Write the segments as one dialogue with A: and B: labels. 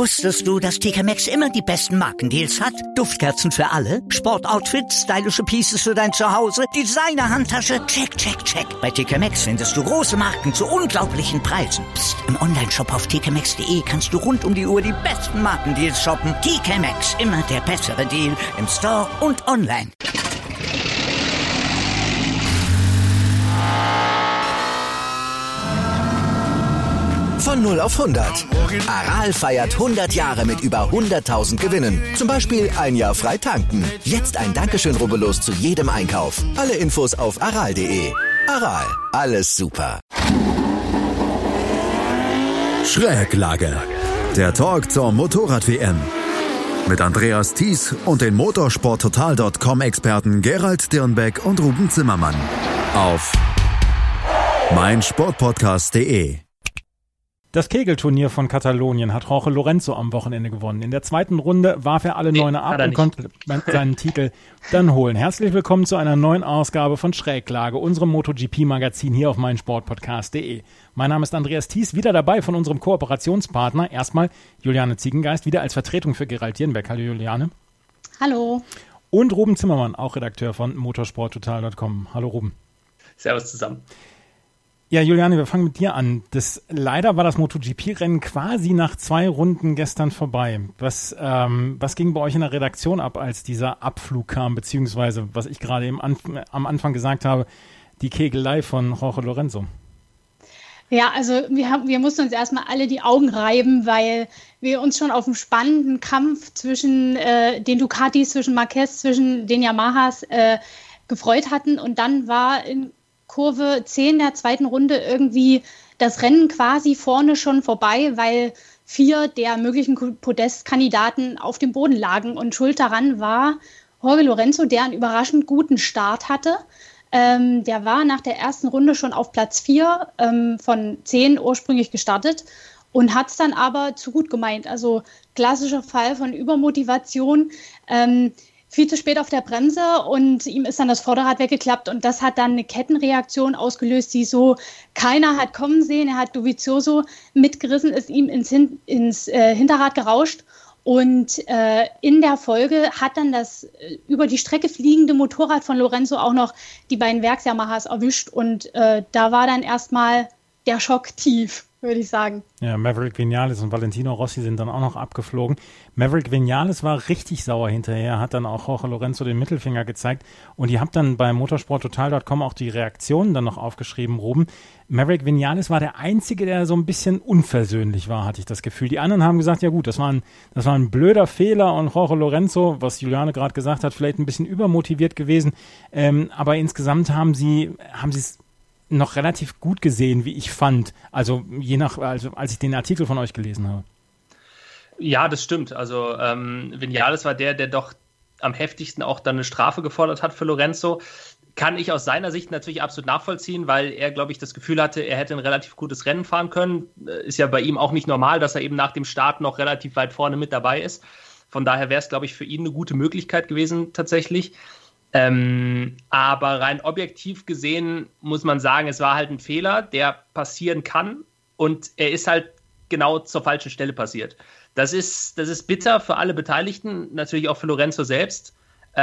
A: Wusstest du, dass TK Maxx immer die besten Markendeals hat? Duftkerzen für alle, Sportoutfits, stylische Pieces für dein Zuhause, Designer-Handtasche, check, check, check. Bei TK Maxx findest du große Marken zu unglaublichen Preisen. Psst. Im Onlineshop auf tkmaxx.de kannst du rund um die Uhr die besten Markendeals shoppen. TK Maxx, immer der bessere Deal im Store und online.
B: Von 0 auf 100. Aral feiert 100 Jahre mit über 100.000 Gewinnen. Zum Beispiel ein Jahr frei tanken. Jetzt ein Dankeschön, rubbellos zu jedem Einkauf. Alle Infos auf aral.de. Aral, alles super.
C: Schräglage. Der Talk zur Motorrad-WM. Mit Andreas Thies und den motorsporttotal.com-Experten Gerald Dirnbeck und Ruben Zimmermann. Auf meinsportpodcast.de.
D: Das Kegelturnier von Katalonien hat Jorge Lorenzo am Wochenende gewonnen. In der zweiten Runde warf er alle Neuner ab und konnte seinen Titel dann holen. Herzlich willkommen zu einer neuen Ausgabe von Schräglage, unserem MotoGP-Magazin hier auf meinsportpodcast.de. Mein Name ist Andreas Thies, wieder dabei von unserem Kooperationspartner. Erstmal Juliane Ziegengeist, wieder als Vertretung für Gerald Dirnbeck. Hallo Juliane.
E: Hallo.
D: Und Ruben Zimmermann, auch Redakteur von motorsporttotal.com. Hallo Ruben.
F: Servus zusammen.
D: Ja, Juliane, wir fangen mit dir an. Leider war das MotoGP-Rennen quasi nach 2 Runden gestern vorbei. Was ging bei euch in der Redaktion ab, als dieser Abflug kam, beziehungsweise, was ich gerade am Anfang gesagt habe, die Kegelei von Jorge Lorenzo?
E: Ja, also wir mussten uns erstmal alle die Augen reiben, weil wir uns schon auf einen spannenden Kampf zwischen den Ducatis, zwischen Marquez, zwischen den Yamahas gefreut hatten. Und dann war in Kurve 10 der zweiten Runde irgendwie das Rennen quasi vorne schon vorbei, weil 4 der möglichen Podestkandidaten auf dem Boden lagen. Und schuld daran war Jorge Lorenzo, der einen überraschend guten Start hatte. Der war nach der ersten Runde schon auf Platz 4 von 10 ursprünglich gestartet und hat es dann aber zu gut gemeint. Also klassischer Fall von Übermotivation. Viel zu spät auf der Bremse und ihm ist dann das Vorderrad weggeklappt und das hat dann eine Kettenreaktion ausgelöst, die so keiner hat kommen sehen. Er hat Dovizioso mitgerissen, ist ihm ins Hinterrad gerauscht und in der Folge hat dann das über die Strecke fliegende Motorrad von Lorenzo auch noch die beiden Werks-Yamahas erwischt und da war dann erstmal der Schock tief, würde ich sagen.
D: Ja, Maverick Viñales und Valentino Rossi sind dann auch noch abgeflogen. Maverick Viñales war richtig sauer hinterher, hat dann auch Jorge Lorenzo den Mittelfinger gezeigt und ihr habt dann bei motorsporttotal.com auch die Reaktionen dann noch aufgeschrieben, Ruben. Maverick Viñales war der Einzige, der so ein bisschen unversöhnlich war, hatte ich das Gefühl. Die anderen haben gesagt, ja gut, das war ein blöder Fehler und Jorge Lorenzo, was Juliane gerade gesagt hat, vielleicht ein bisschen übermotiviert gewesen, aber insgesamt haben sie es noch relativ gut gesehen, wie ich fand. Also als ich den Artikel von euch gelesen habe.
F: Ja, das stimmt. Also Viñales war der doch am heftigsten auch dann eine Strafe gefordert hat für Lorenzo. Kann ich aus seiner Sicht natürlich absolut nachvollziehen, weil er, glaube ich, das Gefühl hatte, er hätte ein relativ gutes Rennen fahren können. Ist ja bei ihm auch nicht normal, dass er eben nach dem Start noch relativ weit vorne mit dabei ist. Von daher wäre es, glaube ich, für ihn eine gute Möglichkeit gewesen tatsächlich. Aber rein objektiv gesehen muss man sagen, es war halt ein Fehler, der passieren kann und er ist halt genau zur falschen Stelle passiert. Das ist bitter für alle Beteiligten, natürlich auch für Lorenzo selbst,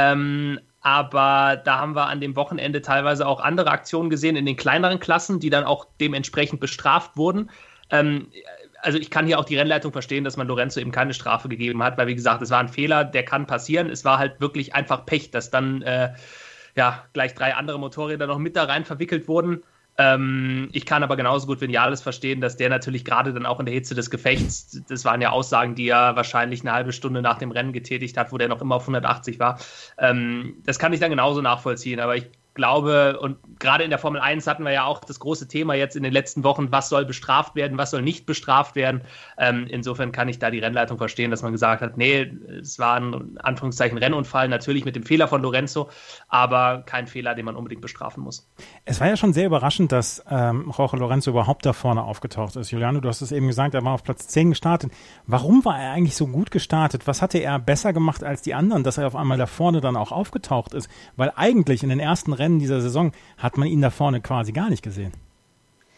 F: aber da haben wir an dem Wochenende teilweise auch andere Aktionen gesehen in den kleineren Klassen, die dann auch dementsprechend bestraft wurden. Also ich kann hier auch die Rennleitung verstehen, dass man Lorenzo eben keine Strafe gegeben hat, weil wie gesagt, es war ein Fehler, der kann passieren. Es war halt wirklich einfach Pech, dass dann gleich 3 andere Motorräder noch mit da rein verwickelt wurden. Ich kann aber genauso gut Viñales verstehen, dass der natürlich gerade dann auch in der Hitze des Gefechts, das waren ja Aussagen, die er wahrscheinlich eine halbe Stunde nach dem Rennen getätigt hat, wo der noch immer auf 180 war. Das kann ich dann genauso nachvollziehen, aber ich glaube, und gerade in der Formel 1 hatten wir ja auch das große Thema jetzt in den letzten Wochen, was soll bestraft werden, was soll nicht bestraft werden. Insofern kann ich da die Rennleitung verstehen, dass man gesagt hat, nee, es war ein Anführungszeichen Rennunfall, natürlich mit dem Fehler von Lorenzo, aber kein Fehler, den man unbedingt bestrafen muss.
D: Es war ja schon sehr überraschend, dass Jorge Lorenzo überhaupt da vorne aufgetaucht ist. Juliano, du hast es eben gesagt, er war auf Platz 10 gestartet. Warum war er eigentlich so gut gestartet? Was hatte er besser gemacht als die anderen, dass er auf einmal da vorne dann auch aufgetaucht ist? Weil eigentlich in den ersten Rennen dieser Saison hat man ihn da vorne quasi gar nicht gesehen.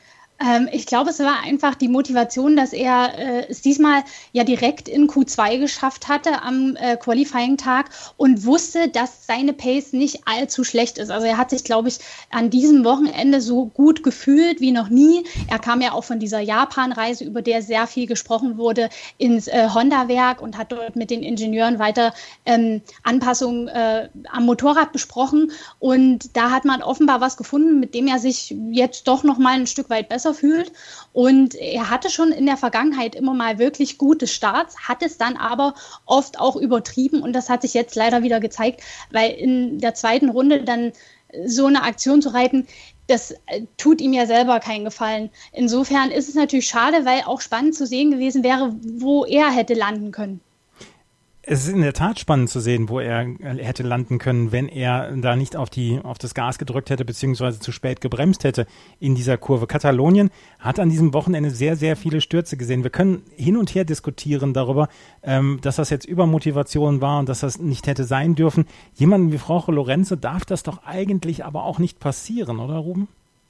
E: Ich glaube, es war einfach die Motivation, dass er es diesmal ja direkt in Q2 geschafft hatte am Qualifying-Tag und wusste, dass seine Pace nicht allzu schlecht ist. Also er hat sich, glaube ich, an diesem Wochenende so gut gefühlt wie noch nie. Er kam ja auch von dieser Japan-Reise, über der sehr viel gesprochen wurde, ins Honda-Werk und hat dort mit den Ingenieuren weiter Anpassungen am Motorrad besprochen. Und da hat man offenbar was gefunden, mit dem er sich jetzt doch noch mal ein Stück weit besser fühlt. Und er hatte schon in der Vergangenheit immer mal wirklich gute Starts, hat es dann aber oft auch übertrieben und das hat sich jetzt leider wieder gezeigt, weil in der zweiten Runde dann so eine Aktion zu reiten, das tut ihm ja selber keinen Gefallen. Insofern ist es natürlich schade, weil auch spannend zu sehen gewesen wäre, wo er hätte landen können.
D: Es ist in der Tat spannend zu sehen, wo er hätte landen können, wenn er da nicht auf das Gas gedrückt hätte, beziehungsweise zu spät gebremst hätte in dieser Kurve. Katalonien hat an diesem Wochenende sehr, sehr viele Stürze gesehen. Wir können hin und her diskutieren darüber, dass das jetzt Übermotivation war und dass das nicht hätte sein dürfen. Jemandem wie Jorge Lorenzo darf das doch eigentlich aber auch nicht passieren, oder Ruben?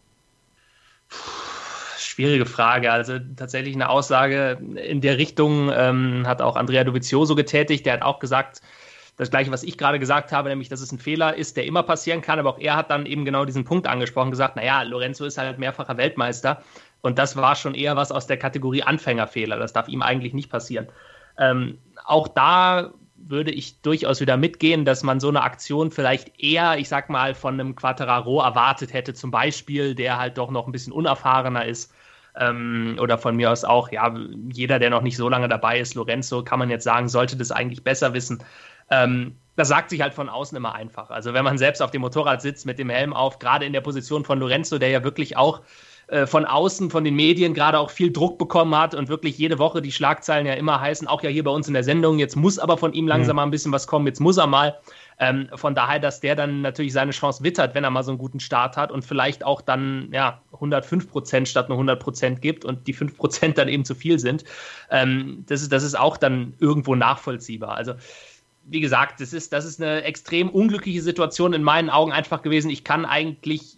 F: Schwierige Frage. Also tatsächlich eine Aussage in der Richtung hat auch Andrea Dovizioso getätigt. Der hat auch gesagt, das Gleiche, was ich gerade gesagt habe, nämlich, dass es ein Fehler ist, der immer passieren kann. Aber auch er hat dann eben genau diesen Punkt angesprochen, gesagt, naja, Lorenzo ist halt mehrfacher Weltmeister. Und das war schon eher was aus der Kategorie Anfängerfehler. Das darf ihm eigentlich nicht passieren. Auch da würde ich durchaus wieder mitgehen, dass man so eine Aktion vielleicht eher, ich sag mal, von einem Quartararo erwartet hätte, zum Beispiel, der halt doch noch ein bisschen unerfahrener ist. Oder von mir aus auch, ja, jeder, der noch nicht so lange dabei ist, Lorenzo, kann man jetzt sagen, sollte das eigentlich besser wissen. Das sagt sich halt von außen immer einfach. Also wenn man selbst auf dem Motorrad sitzt mit dem Helm auf, gerade in der Position von Lorenzo, der ja wirklich auch von außen, von den Medien gerade auch viel Druck bekommen hat und wirklich jede Woche die Schlagzeilen ja immer heißen, auch ja hier bei uns in der Sendung, jetzt muss aber von ihm langsam mal ein bisschen was kommen, jetzt muss er mal. Von daher, dass der dann natürlich seine Chance wittert, wenn er mal so einen guten Start hat und vielleicht auch dann 105% statt nur 100% gibt und die 5% dann eben zu viel sind. Das ist auch dann irgendwo nachvollziehbar. Also wie gesagt, das ist eine extrem unglückliche Situation in meinen Augen einfach gewesen. Ich kann eigentlich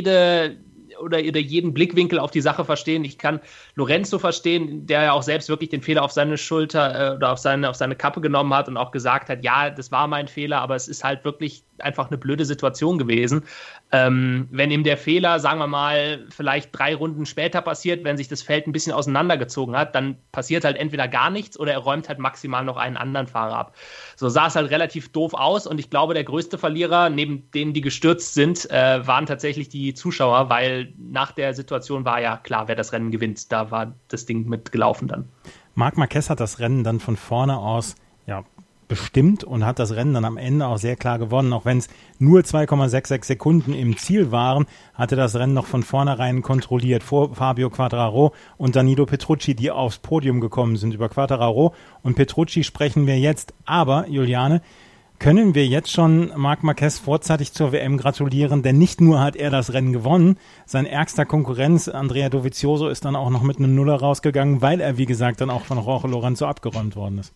F: jeden Blickwinkel auf die Sache verstehen. Ich kann Lorenzo verstehen, der ja auch selbst wirklich den Fehler auf seine Schulter oder auf seine Kappe genommen hat und auch gesagt hat, ja, das war mein Fehler, aber es ist halt wirklich einfach eine blöde Situation gewesen. Wenn ihm der Fehler, sagen wir mal, vielleicht 3 Runden später passiert, wenn sich das Feld ein bisschen auseinandergezogen hat, dann passiert halt entweder gar nichts oder er räumt halt maximal noch einen anderen Fahrer ab. So sah es halt relativ doof aus und ich glaube, der größte Verlierer, neben denen, die gestürzt sind, waren tatsächlich die Zuschauer, weil nach der Situation war ja klar, wer das Rennen gewinnt. Da war das Ding mitgelaufen dann.
D: Marc Marquez hat das Rennen dann von vorne aus bestimmt und hat das Rennen dann am Ende auch sehr klar gewonnen. Auch wenn es nur 2,66 Sekunden im Ziel waren, hatte das Rennen noch von vornherein kontrolliert vor Fabio Quartararo und Danilo Petrucci, die aufs Podium gekommen sind. Über Quartararo und Petrucci sprechen wir jetzt. Aber, Juliane, können wir jetzt schon Marc Marquez vorzeitig zur WM gratulieren? Denn nicht nur hat er das Rennen gewonnen, sein ärgster Konkurrenz, Andrea Dovizioso, ist dann auch noch mit einem Nuller rausgegangen, weil er, wie gesagt, dann auch von Jorge Lorenzo abgeräumt worden ist.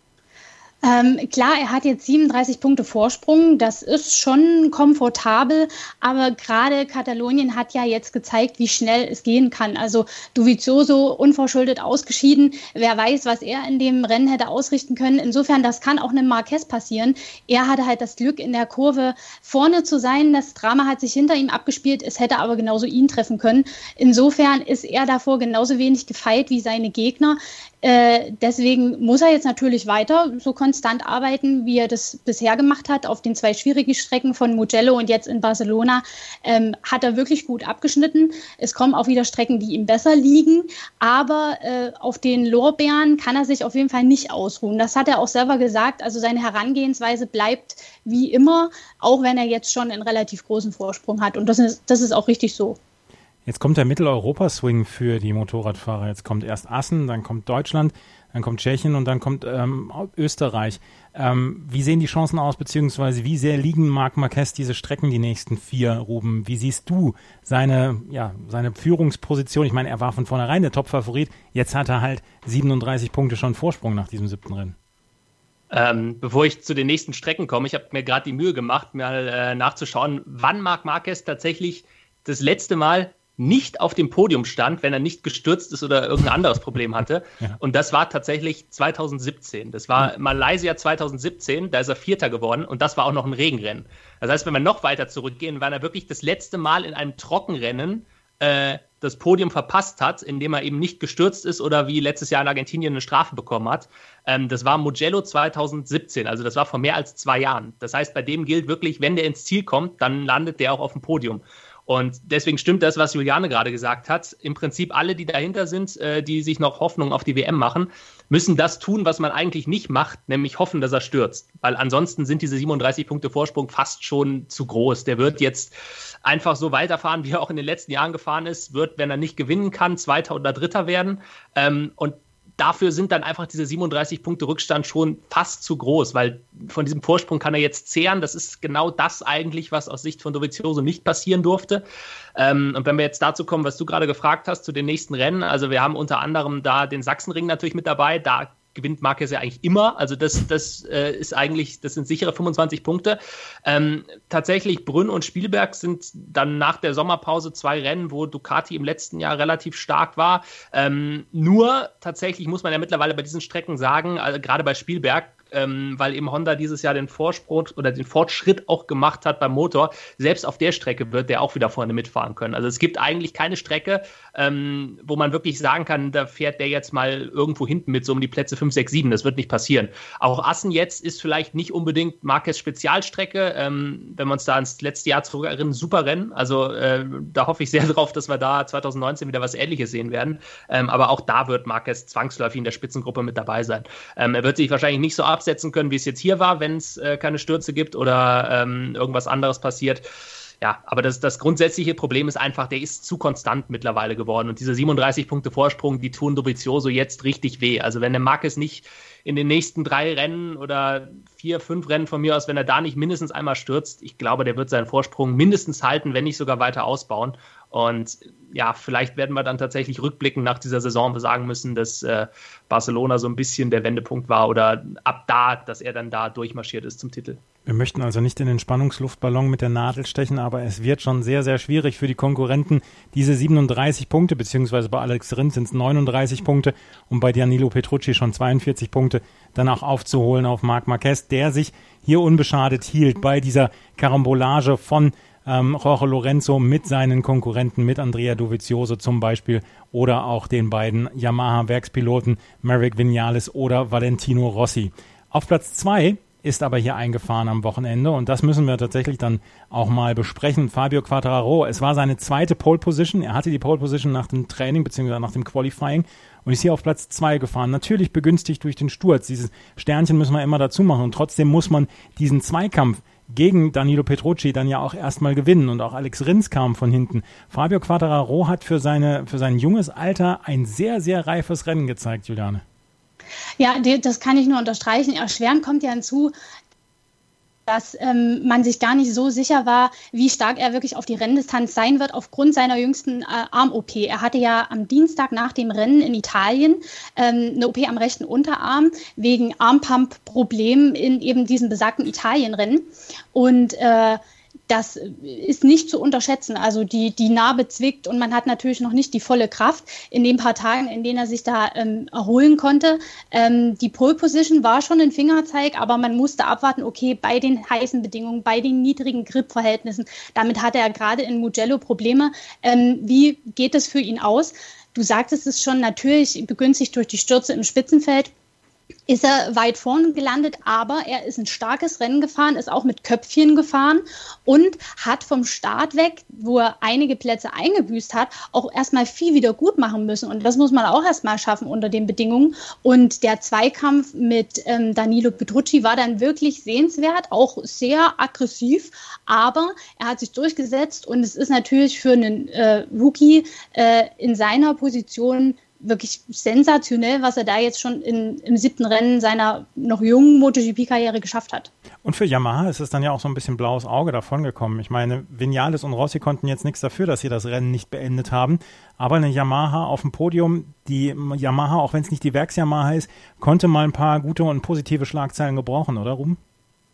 E: Klar, er hat jetzt 37 Punkte Vorsprung, das ist schon komfortabel, aber gerade Katalonien hat ja jetzt gezeigt, wie schnell es gehen kann. Also Dovizioso unverschuldet ausgeschieden, wer weiß, was er in dem Rennen hätte ausrichten können. Insofern, das kann auch einem Marquez passieren. Er hatte halt das Glück, in der Kurve vorne zu sein. Das Drama hat sich hinter ihm abgespielt, es hätte aber genauso ihn treffen können. Insofern ist er davor genauso wenig gefeit wie seine Gegner. Deswegen muss er jetzt natürlich weiter so konstant arbeiten, wie er das bisher gemacht hat. Auf den 2 schwierigen Strecken von Mugello und jetzt in Barcelona hat er wirklich gut abgeschnitten. Es kommen auch wieder Strecken, die ihm besser liegen. Aber auf den Lorbeeren kann er sich auf jeden Fall nicht ausruhen. Das hat er auch selber gesagt. Also seine Herangehensweise bleibt wie immer, auch wenn er jetzt schon einen relativ großen Vorsprung hat. Und das ist auch richtig so.
D: Jetzt kommt der Mitteleuropa-Swing für die Motorradfahrer. Jetzt kommt erst Assen, dann kommt Deutschland, dann kommt Tschechien und dann kommt Österreich. Wie sehen die Chancen aus, beziehungsweise wie sehr liegen Marc Marquez diese Strecken, die nächsten 4, Ruben? Wie siehst du seine Führungsposition? Ich meine, er war von vornherein der Top-Favorit. Jetzt hat er halt 37 Punkte schon Vorsprung nach diesem 7. Rennen.
F: Bevor ich zu den nächsten Strecken komme, ich habe mir gerade die Mühe gemacht, mal nachzuschauen, wann Marc Marquez tatsächlich das letzte Mal nicht auf dem Podium stand, wenn er nicht gestürzt ist oder irgendein anderes Problem hatte. Ja. Und das war tatsächlich 2017. Das war Malaysia 2017, da ist er Vierter geworden und das war auch noch ein Regenrennen. Das heißt, wenn wir noch weiter zurückgehen, war er wirklich das letzte Mal in einem Trockenrennen das Podium verpasst hat, indem er eben nicht gestürzt ist oder wie letztes Jahr in Argentinien eine Strafe bekommen hat. Das war Mugello 2017, also das war vor mehr als 2 Jahren. Das heißt, bei dem gilt wirklich, wenn der ins Ziel kommt, dann landet der auch auf dem Podium. Und deswegen stimmt das, was Juliane gerade gesagt hat. Im Prinzip alle, die dahinter sind, die sich noch Hoffnung auf die WM machen, müssen das tun, was man eigentlich nicht macht, nämlich hoffen, dass er stürzt. Weil ansonsten sind diese 37 Punkte Vorsprung fast schon zu groß. Der wird jetzt einfach so weiterfahren, wie er auch in den letzten Jahren gefahren ist, wird, wenn er nicht gewinnen kann, Zweiter oder Dritter werden. Und dafür sind dann einfach diese 37 Punkte Rückstand schon fast zu groß, weil von diesem Vorsprung kann er jetzt zehren. Das ist genau das eigentlich, was aus Sicht von Dovizioso nicht passieren durfte. Und wenn wir jetzt dazu kommen, was du gerade gefragt hast, zu den nächsten Rennen, also wir haben unter anderem da den Sachsenring natürlich mit dabei, da gewinnt Marquez ja eigentlich immer, also das sind sichere 25 Punkte. Tatsächlich Brünn und Spielberg sind dann nach der Sommerpause 2 Rennen, wo Ducati im letzten Jahr relativ stark war. Nur tatsächlich muss man ja mittlerweile bei diesen Strecken sagen, also gerade bei Spielberg, weil eben Honda dieses Jahr den Vorsprung oder den Fortschritt auch gemacht hat beim Motor. Selbst auf der Strecke wird der auch wieder vorne mitfahren können. Also es gibt eigentlich keine Strecke, wo man wirklich sagen kann, da fährt der jetzt mal irgendwo hinten mit so um die Plätze 5, 6, 7. Das wird nicht passieren. Auch Assen jetzt ist vielleicht nicht unbedingt Marquez Spezialstrecke. Wenn wir uns da ans letzte Jahr zurückerinnern, super Rennen. Also da hoffe ich sehr drauf, dass wir da 2019 wieder was Ähnliches sehen werden. Aber auch da wird Marquez zwangsläufig in der Spitzengruppe mit dabei sein. Er wird sich wahrscheinlich nicht so absetzen können, wie es jetzt hier war, wenn es keine Stürze gibt oder irgendwas anderes passiert. Ja, aber das grundsätzliche Problem ist einfach, der ist zu konstant mittlerweile geworden und diese 37 Punkte Vorsprung, die tun Dovizioso jetzt richtig weh. Also wenn der Marquez nicht in den nächsten 3 Rennen oder 4, 5 Rennen von mir aus, wenn er da nicht mindestens einmal stürzt, ich glaube, der wird seinen Vorsprung mindestens halten, wenn nicht sogar weiter ausbauen. Und ja, vielleicht werden wir dann tatsächlich rückblickend nach dieser Saison sagen müssen, dass Barcelona so ein bisschen der Wendepunkt war oder ab da, dass er dann da durchmarschiert ist zum Titel.
D: Wir möchten also nicht in den Spannungsluftballon mit der Nadel stechen, aber es wird schon sehr, sehr schwierig für die Konkurrenten, diese 37 Punkte, beziehungsweise bei Alex Rins sind es 39 Punkte und bei Danilo Petrucci schon 42 Punkte, dann auch aufzuholen auf Marc Marquez, der sich hier unbeschadet hielt bei dieser Karambolage von Jorge Lorenzo mit seinen Konkurrenten, mit Andrea Dovizioso zum Beispiel oder auch den beiden Yamaha-Werkspiloten Maverick Viñales oder Valentino Rossi. Auf Platz 2 ist aber hier eingefahren am Wochenende und das müssen wir tatsächlich dann auch mal besprechen. Fabio Quartararo, es war seine zweite Pole Position. Er hatte die Pole Position nach dem Training bzw. nach dem Qualifying und ist hier auf Platz 2 gefahren. Natürlich begünstigt durch den Sturz. Dieses Sternchen müssen wir immer dazu machen und trotzdem muss man diesen Zweikampf gegen Danilo Petrucci dann ja auch erstmal gewinnen und auch Alex Rins kam von hinten. Fabio Quartararo hat für sein junges Alter ein sehr, sehr reifes Rennen gezeigt, Juliane.
E: Ja, das kann ich nur unterstreichen. Erschwerend kommt ja hinzu, dass man sich gar nicht so sicher war, wie stark er wirklich auf die Renndistanz sein wird, aufgrund seiner jüngsten Arm-OP. Er hatte ja am Dienstag nach dem Rennen in Italien eine OP am rechten Unterarm wegen Armpump-Problemen in eben diesem besagten Italien-Rennen. Und das ist nicht zu unterschätzen. Also die Narbe zwickt und man hat natürlich noch nicht die volle Kraft in den paar Tagen, in denen er sich da erholen konnte. Die Pole Position war schon ein Fingerzeig, aber man musste abwarten, okay, bei den heißen Bedingungen, bei den niedrigen Grip-Verhältnissen, damit hatte er gerade in Mugello Probleme. Wie geht es für ihn aus? Du sagtest es schon, natürlich begünstigt durch die Stürze im Spitzenfeld. Ist er weit vorn gelandet, aber er ist ein starkes Rennen gefahren, ist auch mit Köpfchen gefahren und hat vom Start weg, wo er einige Plätze eingebüßt hat, auch erstmal viel wieder gut machen müssen. Und das muss man auch erstmal schaffen unter den Bedingungen. Und der Zweikampf mit Danilo Petrucci war dann wirklich sehenswert, auch sehr aggressiv, aber er hat sich durchgesetzt und es ist natürlich für einen Rookie in seiner Position wirklich sensationell, was er da jetzt schon im 7. Rennen seiner noch jungen MotoGP-Karriere geschafft hat.
D: Und für Yamaha ist es dann ja auch so ein bisschen blaues Auge davongekommen. Ich meine, Viñales und Rossi konnten jetzt nichts dafür, dass sie das Rennen nicht beendet haben. Aber eine Yamaha auf dem Podium, die Yamaha, auch wenn es nicht die Werks-Yamaha ist, konnte mal ein paar gute und positive Schlagzeilen gebrauchen, oder Ruben?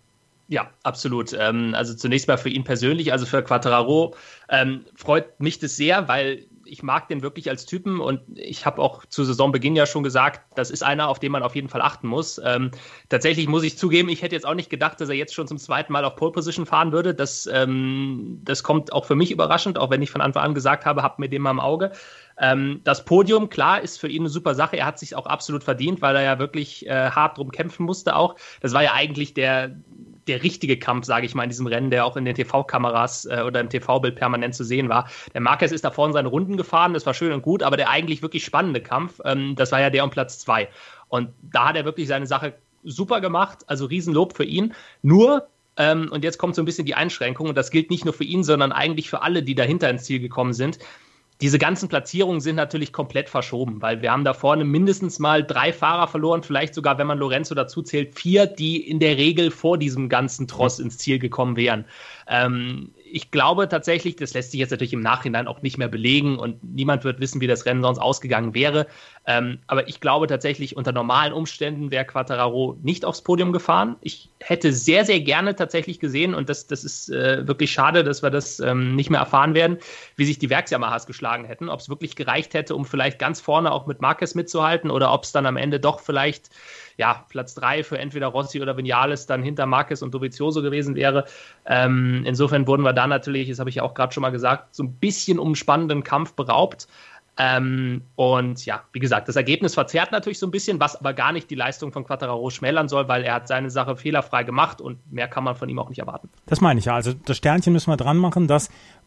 F: Ja, absolut. Also zunächst mal für ihn persönlich, also für Quartararo, freut mich das sehr, weil ich mag den wirklich als Typen und ich habe auch zu Saisonbeginn ja schon gesagt, das ist einer, auf den man auf jeden Fall achten muss. Tatsächlich muss ich zugeben, ich hätte jetzt auch nicht gedacht, dass er jetzt schon zum zweiten Mal auf Pole Position fahren würde. Das kommt auch für mich überraschend, auch wenn ich von Anfang an gesagt habe, habt mir den mal im Auge. Das Podium, klar, ist für ihn eine super Sache. Er hat sich auch absolut verdient, weil er ja wirklich hart drum kämpfen musste auch. Das war ja eigentlich der richtige Kampf, sage ich mal, in diesem Rennen, der auch in den TV-Kameras oder im TV-Bild permanent zu sehen war. Der Marquez ist da vorne seine Runden gefahren, das war schön und gut, aber der eigentlich wirklich spannende Kampf, das war ja der um Platz 2. Und da hat er wirklich seine Sache super gemacht, also Riesenlob für ihn. Nur, und jetzt kommt so ein bisschen die Einschränkung, und das gilt nicht nur für ihn, sondern eigentlich für alle, die dahinter ins Ziel gekommen sind. Diese ganzen Platzierungen sind natürlich komplett verschoben, weil wir haben da vorne mindestens mal 3 Fahrer verloren, vielleicht sogar, wenn man Lorenzo dazu zählt, 4, die in der Regel vor diesem ganzen Tross ins Ziel gekommen wären. Ich glaube tatsächlich, das lässt sich jetzt natürlich im Nachhinein auch nicht mehr belegen und niemand wird wissen, wie das Rennen sonst ausgegangen wäre. Aber ich glaube tatsächlich, unter normalen Umständen wäre Quartararo nicht aufs Podium gefahren. Ich hätte sehr, sehr gerne tatsächlich gesehen, und das ist wirklich schade, dass wir das nicht mehr erfahren werden, wie sich die Werks-Yamahas geschlagen hätten. Ob es wirklich gereicht hätte, um vielleicht ganz vorne auch mit Marquez mitzuhalten oder ob es dann am Ende doch vielleicht Platz 3 für entweder Rossi oder Viñales dann hinter Marquez und Dovizioso gewesen wäre. Insofern wurden wir da natürlich, das habe ich ja auch gerade schon mal gesagt, so ein bisschen um einen spannenden Kampf beraubt. Und ja, wie gesagt, das Ergebnis verzerrt natürlich so ein bisschen, was aber gar nicht die Leistung von Quartararo schmälern soll, weil er hat seine Sache fehlerfrei gemacht und mehr kann man von ihm auch nicht erwarten.
D: Das meine ich ja. Also das Sternchen müssen wir dran machen, dass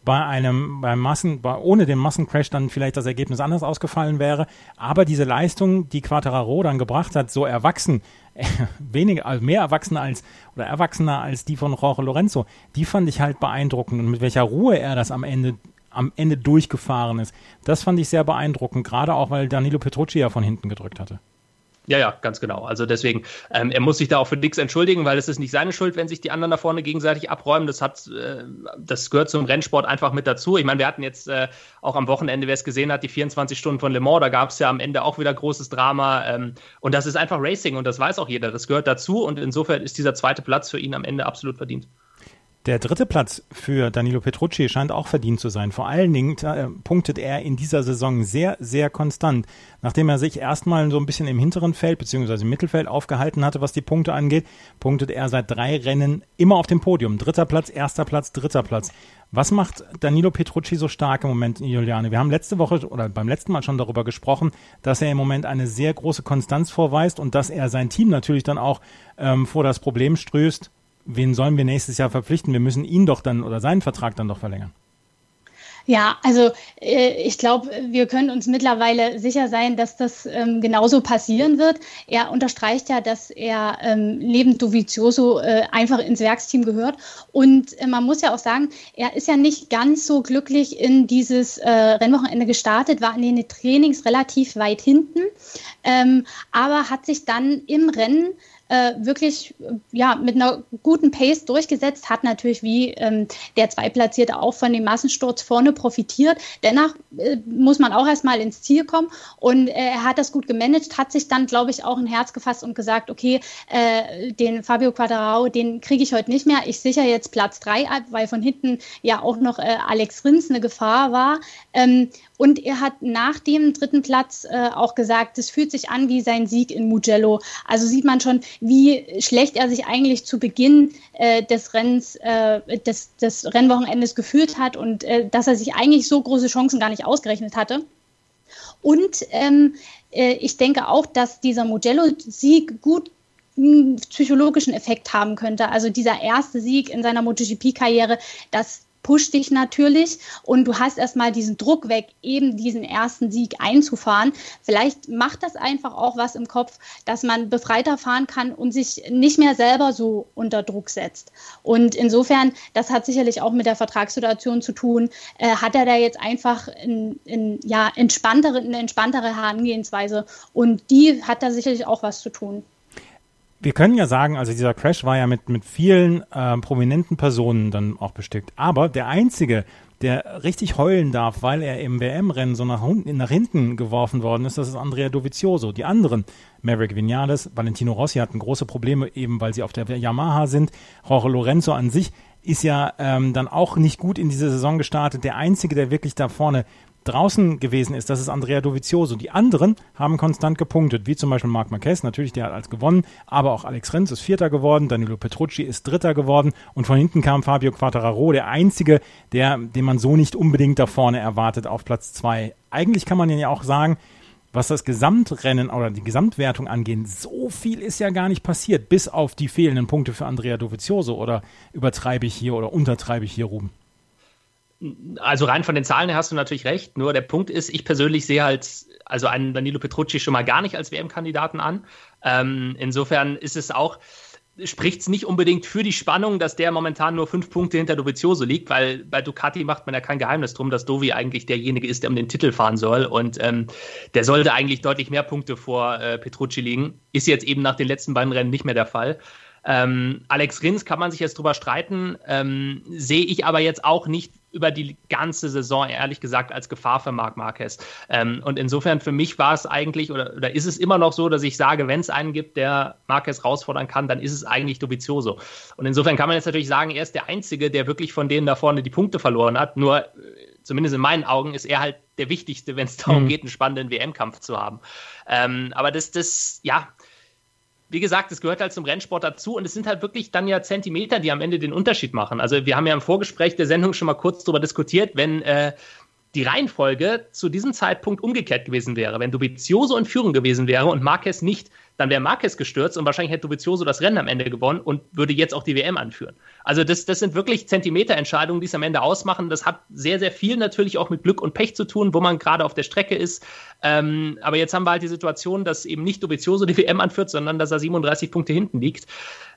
D: ohne den Massencrash dann vielleicht das Ergebnis anders ausgefallen wäre. Aber diese Leistung, die Quartararo dann gebracht hat, so erwachsen, erwachsener als die von Jorge Lorenzo, die fand ich halt beeindruckend. Und mit welcher Ruhe er das am Ende durchgefahren ist, das fand ich sehr beeindruckend, gerade auch, weil Danilo Petrucci ja von hinten gedrückt hatte.
F: Ja, ganz genau. Also deswegen, er muss sich da auch für nichts entschuldigen, weil es ist nicht seine Schuld, wenn sich die anderen da vorne gegenseitig abräumen. Das gehört zum Rennsport einfach mit dazu. Ich meine, wir hatten jetzt auch am Wochenende, wer es gesehen hat, die 24 Stunden von Le Mans, da gab es ja am Ende auch wieder großes Drama. Und das ist einfach Racing und das weiß auch jeder. Das gehört dazu und insofern ist dieser zweite Platz für ihn am Ende absolut verdient.
D: Der 3. Platz für Danilo Petrucci scheint auch verdient zu sein. Vor allen Dingen punktet er in dieser Saison sehr, sehr konstant. Nachdem er sich erstmal so ein bisschen im hinteren Feld bzw. im Mittelfeld aufgehalten hatte, was die Punkte angeht, punktet er seit 3 Rennen immer auf dem Podium. 3. Platz, 1. Platz, 3. Platz. Was macht Danilo Petrucci so stark im Moment, Juliane? Wir haben letzte Woche oder beim letzten Mal schon darüber gesprochen, dass er im Moment eine sehr große Konstanz vorweist und dass er sein Team natürlich dann auch vor das Problem stößt, wen sollen wir nächstes Jahr verpflichten? Wir müssen ihn doch dann oder seinen Vertrag dann doch verlängern.
E: Ja, also ich glaube, wir können uns mittlerweile sicher sein, dass das genauso passieren wird. Er unterstreicht ja, dass er neben Dovizioso einfach ins Werksteam gehört. Und man muss ja auch sagen, er ist ja nicht ganz so glücklich in dieses Rennwochenende gestartet, war in den Trainings relativ weit hinten, aber hat sich dann im Rennen wirklich mit einer guten Pace durchgesetzt, hat natürlich wie der Zweitplatzierte auch von dem Massensturz vorne profitiert. Dennoch muss man auch erstmal ins Ziel kommen und er hat das gut gemanagt, hat sich dann, glaube ich, auch ein Herz gefasst und gesagt, okay, den Fabio Quartararo, den kriege ich heute nicht mehr. Ich sichere jetzt Platz 3 ab, weil von hinten ja auch noch Alex Rins eine Gefahr war. Und er hat nach dem 3. Platz auch gesagt, es fühlt sich an wie sein Sieg in Mugello. Also sieht man schon, wie schlecht er sich eigentlich zu Beginn des Rennens, des Rennwochenendes gefühlt hat und dass er sich eigentlich so große Chancen gar nicht ausgerechnet hatte. Und ich denke auch, dass dieser Mugello-Sieg gut einen psychologischen Effekt haben könnte. Also dieser erste Sieg in seiner MotoGP-Karriere, das pusht dich natürlich und du hast erstmal diesen Druck weg, eben diesen ersten Sieg einzufahren. Vielleicht macht das einfach auch was im Kopf, dass man befreiter fahren kann und sich nicht mehr selber so unter Druck setzt. Und insofern, das hat sicherlich auch mit der Vertragssituation zu tun, hat er da jetzt einfach eine entspanntere Herangehensweise und die hat da sicherlich auch was zu tun.
D: Wir können ja sagen, also dieser Crash war ja mit vielen prominenten Personen dann auch bestückt. Aber der Einzige, der richtig heulen darf, weil er im WM-Rennen so nach hinten geworfen worden ist, das ist Andrea Dovizioso. Die anderen, Maverick Viñales, Valentino Rossi hatten große Probleme, eben weil sie auf der Yamaha sind. Jorge Lorenzo an sich ist ja dann auch nicht gut in diese Saison gestartet. Der Einzige, der wirklich da vorne draußen gewesen ist, das ist Andrea Dovizioso. Die anderen haben konstant gepunktet, wie zum Beispiel Marc Marquez, natürlich, der hat als gewonnen, aber auch Alex Rins ist Vierter geworden, Danilo Petrucci ist Dritter geworden und von hinten kam Fabio Quartararo, der Einzige, den man so nicht unbedingt da vorne erwartet, auf Platz 2. Eigentlich kann man ja auch sagen, was das Gesamtrennen oder die Gesamtwertung angeht, so viel ist ja gar nicht passiert, bis auf die fehlenden Punkte für Andrea Dovizioso, oder übertreibe ich hier oder untertreibe ich hier, Ruben?
F: Also rein von den Zahlen her hast du natürlich recht, nur der Punkt ist, ich persönlich sehe halt also einen Danilo Petrucci schon mal gar nicht als WM-Kandidaten an. Insofern ist es auch, spricht es nicht unbedingt für die Spannung, dass der momentan nur 5 Punkte hinter Dovizioso liegt, weil bei Ducati macht man ja kein Geheimnis drum, dass Dovi eigentlich derjenige ist, der um den Titel fahren soll, und der sollte eigentlich deutlich mehr Punkte vor Petrucci liegen. Ist jetzt eben nach den letzten beiden Rennen nicht mehr der Fall. Alex Rins kann man sich jetzt drüber streiten, sehe ich aber jetzt auch nicht über die ganze Saison, ehrlich gesagt, als Gefahr für Marc Marquez. Und insofern für mich war es eigentlich, oder ist es immer noch so, dass ich sage, wenn es einen gibt, der Marquez herausfordern kann, dann ist es eigentlich Dovizioso. Und insofern kann man jetzt natürlich sagen, er ist der Einzige, der wirklich von denen da vorne die Punkte verloren hat, nur zumindest in meinen Augen ist er halt der Wichtigste, wenn es darum geht, einen spannenden WM-Kampf zu haben. Aber wie gesagt, es gehört halt zum Rennsport dazu, und es sind halt wirklich dann ja Zentimeter, die am Ende den Unterschied machen. Also wir haben ja im Vorgespräch der Sendung schon mal kurz darüber diskutiert, wenn die Reihenfolge zu diesem Zeitpunkt umgekehrt gewesen wäre. Wenn Dovizioso in Führung gewesen wäre und Marquez nicht, dann wäre Marquez gestürzt und wahrscheinlich hätte Dovizioso das Rennen am Ende gewonnen und würde jetzt auch die WM anführen. Also das sind wirklich Zentimeterentscheidungen, die es am Ende ausmachen. Das hat sehr, sehr viel natürlich auch mit Glück und Pech zu tun, wo man gerade auf der Strecke ist. Aber jetzt haben wir halt die Situation, dass eben nicht Dovizioso die WM anführt, sondern dass er 37 Punkte hinten liegt.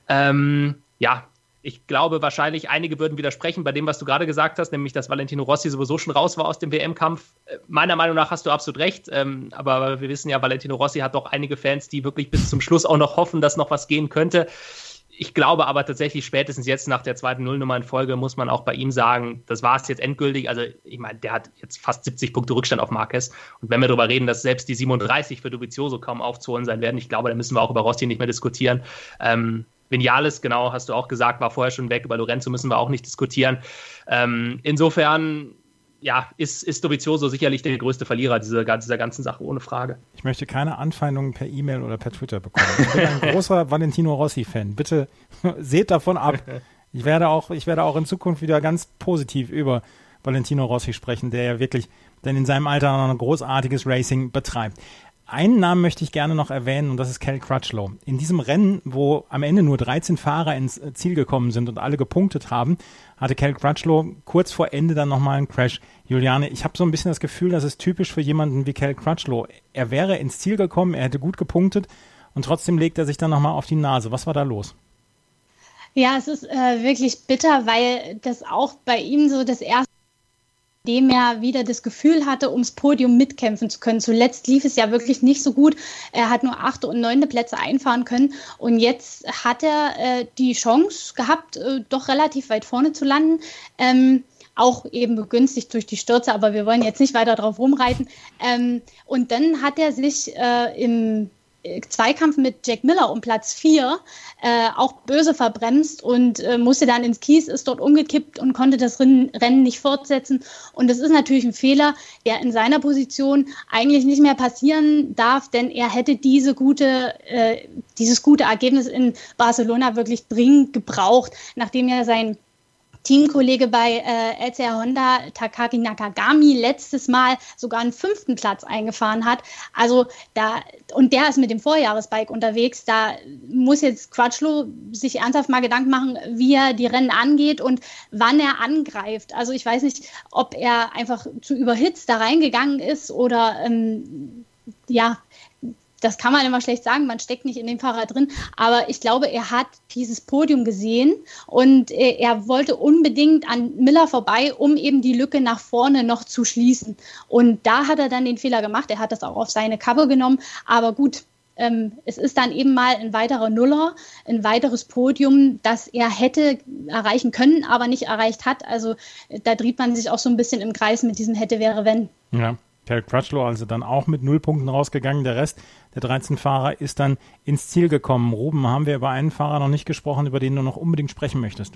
F: Ich glaube, wahrscheinlich einige würden widersprechen bei dem, was du gerade gesagt hast, nämlich, dass Valentino Rossi sowieso schon raus war aus dem WM-Kampf. Meiner Meinung nach hast du absolut recht, aber wir wissen ja, Valentino Rossi hat doch einige Fans, die wirklich bis zum Schluss auch noch hoffen, dass noch was gehen könnte. Ich glaube aber tatsächlich, spätestens jetzt nach der zweiten Nullnummer in Folge muss man auch bei ihm sagen, das war es jetzt endgültig. Also ich meine, der hat jetzt fast 70 Punkte Rückstand auf Marquez. Und wenn wir darüber reden, dass selbst die 37 für Dovizioso kaum aufzuholen sein werden, ich glaube, da müssen wir auch über Rossi nicht mehr diskutieren. Viñales, genau, hast du auch gesagt, war vorher schon weg. Über Lorenzo müssen wir auch nicht diskutieren. Insofern, ist Dovizioso sicherlich der größte Verlierer dieser ganzen Sache, ohne Frage.
D: Ich möchte keine Anfeindungen per E-Mail oder per Twitter bekommen. Ich bin ein großer Valentino Rossi-Fan. Bitte seht davon ab. Ich werde auch in Zukunft wieder ganz positiv über Valentino Rossi sprechen, der ja wirklich dann in seinem Alter noch ein großartiges Racing betreibt. Einen Namen möchte ich gerne noch erwähnen, und das ist Cal Crutchlow. In diesem Rennen, wo am Ende nur 13 Fahrer ins Ziel gekommen sind und alle gepunktet haben, hatte Cal Crutchlow kurz vor Ende dann nochmal einen Crash. Juliane, ich habe so ein bisschen das Gefühl, das ist typisch für jemanden wie Cal Crutchlow. Er wäre ins Ziel gekommen, er hätte gut gepunktet, und trotzdem legt er sich dann nochmal auf die Nase. Was war da los?
E: Ja, es ist wirklich bitter, weil das auch bei ihm so das erste, dem er wieder das Gefühl hatte, ums Podium mitkämpfen zu können. Zuletzt lief es ja wirklich nicht so gut. Er hat nur 8. und 9. Plätze einfahren können. Und jetzt hat er die Chance gehabt, doch relativ weit vorne zu landen. Auch eben begünstigt durch die Stürze, aber wir wollen jetzt nicht weiter drauf rumreiten. Und dann hat er sich im Zweikampf mit Jack Miller um Platz 4 auch böse verbremst und musste dann ins Kies, ist dort umgekippt und konnte das Rennen nicht fortsetzen. Und das ist natürlich ein Fehler, der in seiner Position eigentlich nicht mehr passieren darf, denn er hätte dieses gute Ergebnis in Barcelona wirklich dringend gebraucht, nachdem er sein Teamkollege bei LCR Honda, Takaki Nakagami, letztes Mal sogar einen 5. Platz eingefahren hat. Also und der ist mit dem Vorjahresbike unterwegs. Da muss jetzt Crutchlow sich ernsthaft mal Gedanken machen, wie er die Rennen angeht und wann er angreift. Also ich weiß nicht, ob er einfach zu überhitzt da reingegangen ist oder das kann man immer schlecht sagen, man steckt nicht in dem Fahrer drin, aber ich glaube, er hat dieses Podium gesehen und er wollte unbedingt an Miller vorbei, um eben die Lücke nach vorne noch zu schließen. Und da hat er dann den Fehler gemacht, er hat das auch auf seine Kappe genommen, aber gut, es ist dann eben mal ein weiterer Nuller, ein weiteres Podium, das er hätte erreichen können, aber nicht erreicht hat. Also da dreht man sich auch so ein bisschen im Kreis mit diesem hätte, wäre, wenn.
D: Ja, Cal Crutchlow also dann auch mit 0 Punkten rausgegangen. Der Rest der 13 Fahrer ist dann ins Ziel gekommen. Ruben, haben wir über einen Fahrer noch nicht gesprochen, über den du noch unbedingt sprechen möchtest?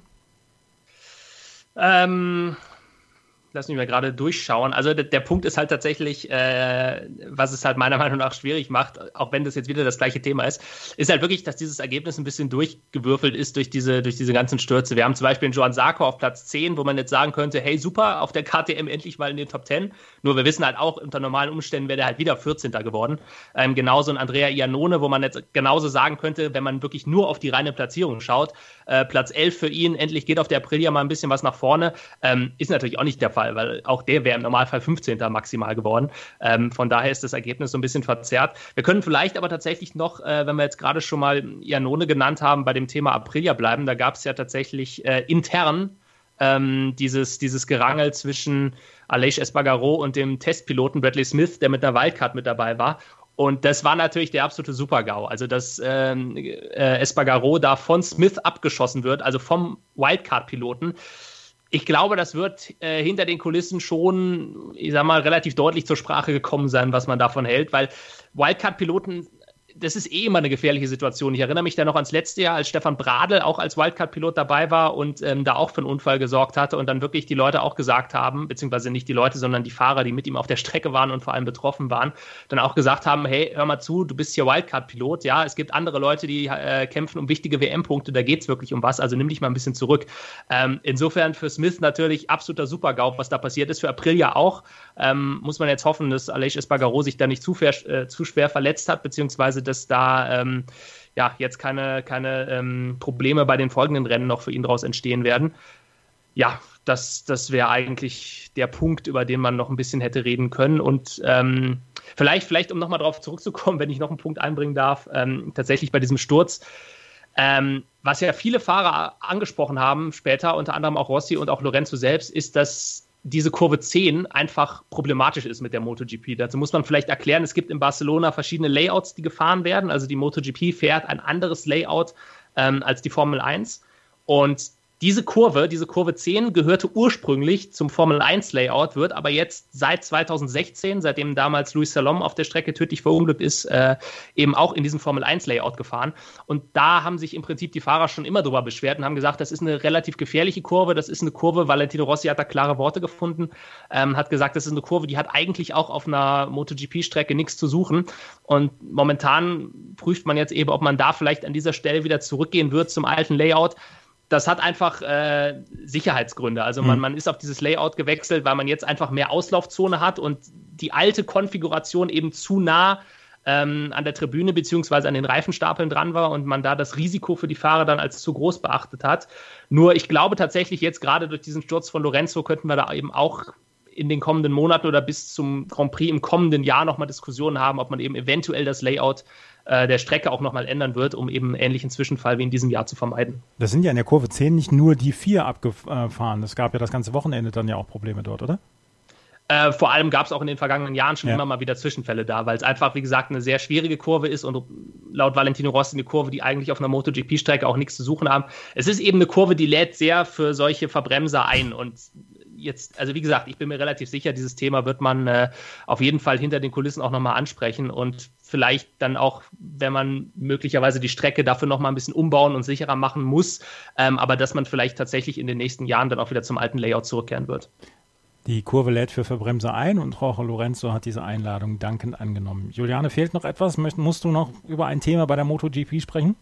F: Lass mich mal gerade durchschauen. Also der Punkt ist halt tatsächlich, was es halt meiner Meinung nach schwierig macht, auch wenn das jetzt wieder das gleiche Thema ist halt wirklich, dass dieses Ergebnis ein bisschen durchgewürfelt ist durch diese ganzen Stürze. Wir haben zum Beispiel den Johann Sarko auf Platz 10, wo man jetzt sagen könnte, hey super, auf der KTM endlich mal in den Top 10. Nur wir wissen halt auch, unter normalen Umständen wäre der halt wieder 14. geworden. Genauso ein Andrea Iannone, wo man jetzt genauso sagen könnte, wenn man wirklich nur auf die reine Platzierung schaut, Platz 11 für ihn, endlich geht auf der Aprilia mal ein bisschen was nach vorne, ist natürlich auch nicht der Fall, weil auch der wäre im Normalfall 15. maximal geworden. Von daher ist das Ergebnis so ein bisschen verzerrt. Wir können vielleicht aber tatsächlich noch, wenn wir jetzt gerade schon mal Iannone genannt haben, bei dem Thema Aprilia bleiben. Da gab es ja tatsächlich intern dieses Gerangel zwischen Aleix Espargaro und dem Testpiloten Bradley Smith, der mit einer Wildcard mit dabei war. Und das war natürlich der absolute Super-GAU. Also, dass Espargaro da von Smith abgeschossen wird, also vom Wildcard-Piloten. Ich glaube, das wird hinter den Kulissen schon, ich sag mal, relativ deutlich zur Sprache gekommen sein, was man davon hält, weil Wildcard-Piloten, das ist immer eine gefährliche Situation. Ich erinnere mich da noch ans letzte Jahr, als Stefan Bradl auch als Wildcard-Pilot dabei war und da auch für einen Unfall gesorgt hatte und dann wirklich die Leute auch gesagt haben, beziehungsweise nicht die Leute, sondern die Fahrer, die mit ihm auf der Strecke waren und vor allem betroffen waren, dann auch gesagt haben, hey, hör mal zu, du bist hier Wildcard-Pilot, ja, es gibt andere Leute, die kämpfen um wichtige WM-Punkte, da geht es wirklich um was, also nimm dich mal ein bisschen zurück. Insofern für Smith natürlich absoluter Super-GAU, was da passiert ist, für Aprilia auch. Muss man jetzt hoffen, dass Aleix Espargaro sich da nicht zu schwer verletzt hat, beziehungsweise dass da jetzt keine Probleme bei den folgenden Rennen noch für ihn daraus entstehen werden. Ja, das wäre eigentlich der Punkt, über den man noch ein bisschen hätte reden können. Und vielleicht um nochmal drauf zurückzukommen, wenn ich noch einen Punkt einbringen darf, tatsächlich bei diesem Sturz, was ja viele Fahrer angesprochen haben später, unter anderem auch Rossi und auch Lorenzo selbst, ist, dass diese Kurve 10 einfach problematisch ist mit der MotoGP. Dazu muss man vielleicht erklären, es gibt in Barcelona verschiedene Layouts, die gefahren werden. Also die MotoGP fährt ein anderes Layout als die Formel 1. Und diese Kurve 10, gehörte ursprünglich zum Formel-1-Layout, wird aber jetzt seit 2016, seitdem damals Luis Salom auf der Strecke tödlich verunglückt ist, eben auch in diesem Formel-1-Layout gefahren. Und da haben sich im Prinzip die Fahrer schon immer drüber beschwert und haben gesagt, das ist eine relativ gefährliche Kurve, das ist eine Kurve, Valentino Rossi hat da klare Worte gefunden, hat gesagt, das ist eine Kurve, die hat eigentlich auch auf einer MotoGP-Strecke nichts zu suchen. Und momentan prüft man jetzt eben, ob man da vielleicht an dieser Stelle wieder zurückgehen wird zum alten Layout. Das hat einfach Sicherheitsgründe. Also man ist auf dieses Layout gewechselt, weil man jetzt einfach mehr Auslaufzone hat und die alte Konfiguration eben zu nah an der Tribüne beziehungsweise an den Reifenstapeln dran war und man da das Risiko für die Fahrer dann als zu groß beachtet hat. Nur ich glaube tatsächlich jetzt gerade durch diesen Sturz von Lorenzo könnten wir da eben auch in den kommenden Monaten oder bis zum Grand Prix im kommenden Jahr nochmal Diskussionen haben, ob man eben eventuell das Layout der Strecke auch nochmal ändern wird, um eben einen ähnlichen Zwischenfall wie in diesem Jahr zu vermeiden.
D: Das sind ja in der Kurve 10 nicht nur die 4 abgefahren. Es gab ja das ganze Wochenende dann ja auch Probleme dort, oder?
F: Vor allem gab es auch in den vergangenen Jahren schon immer mal wieder Zwischenfälle da, weil es einfach, wie gesagt, eine sehr schwierige Kurve ist und laut Valentino Rossi eine Kurve, die eigentlich auf einer MotoGP-Strecke auch nichts zu suchen haben. Es ist eben eine Kurve, die lädt sehr für solche Verbremser ein und jetzt, also wie gesagt, ich bin mir relativ sicher, dieses Thema wird man auf jeden Fall hinter den Kulissen auch nochmal ansprechen und vielleicht dann auch, wenn man möglicherweise die Strecke dafür nochmal ein bisschen umbauen und sicherer machen muss, aber dass man vielleicht tatsächlich in den nächsten Jahren dann auch wieder zum alten Layout zurückkehren wird.
D: Die Kurve lädt für Verbremser ein und Jorge Lorenzo hat diese Einladung dankend angenommen. Juliane, fehlt noch etwas? Musst du noch über ein Thema bei der MotoGP sprechen?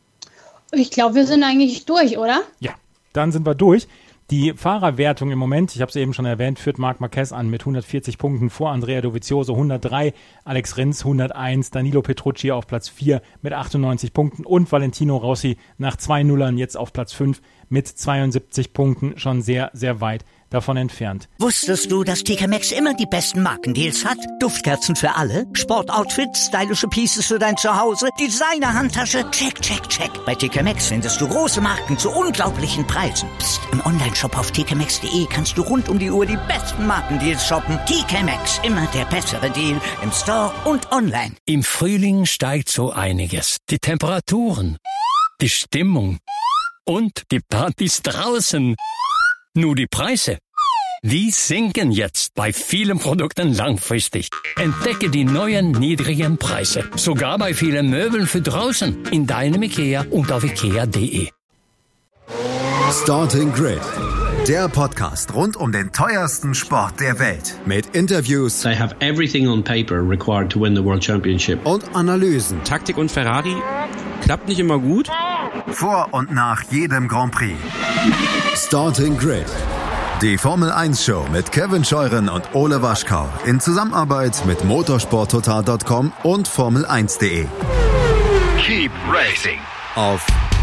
E: Ich glaube, wir sind eigentlich durch, oder?
D: Ja, dann sind wir durch. Die Fahrerwertung im Moment, ich habe es eben schon erwähnt, führt Marc Marquez an mit 140 Punkten vor Andrea Dovizioso 103, Alex Rins 101, Danilo Petrucci auf Platz 4 mit 98 Punkten und Valentino Rossi nach 2 Nullern jetzt auf Platz 5 mit 72 Punkten schon sehr, sehr weit davon entfernt.
A: Wusstest du, dass TK Maxx immer die besten Markendeals hat? Duftkerzen für alle, Sportoutfits, stylische Pieces für dein Zuhause, Designer-Handtasche, check, check, check. Bei TK Maxx findest du große Marken zu unglaublichen Preisen. Psst. Im Onlineshop auf tkmaxx.de kannst du rund um die Uhr die besten Markendeals shoppen. TK Maxx, immer der bessere Deal im Store und online.
G: Im Frühling steigt so einiges. Die Temperaturen, die Stimmung und die Partys draußen. Nur die Preise, die sinken jetzt bei vielen Produkten langfristig. Entdecke die neuen niedrigen Preise. Sogar bei vielen Möbeln für draußen. In deinem IKEA und auf ikea.de.
C: Starting Grid, der Podcast rund um den teuersten Sport der Welt. Mit Interviews.
H: They have everything on paper required to win the World Championship.
C: Und Analysen.
I: Taktik und Ferrari klappt nicht immer gut.
C: Vor und nach jedem Grand Prix. Starting Grid. Die Formel 1 Show mit Kevin Scheuren und Ole Waschkau in Zusammenarbeit mit motorsporttotal.com und Formel1.de.
B: Keep racing.
C: Auf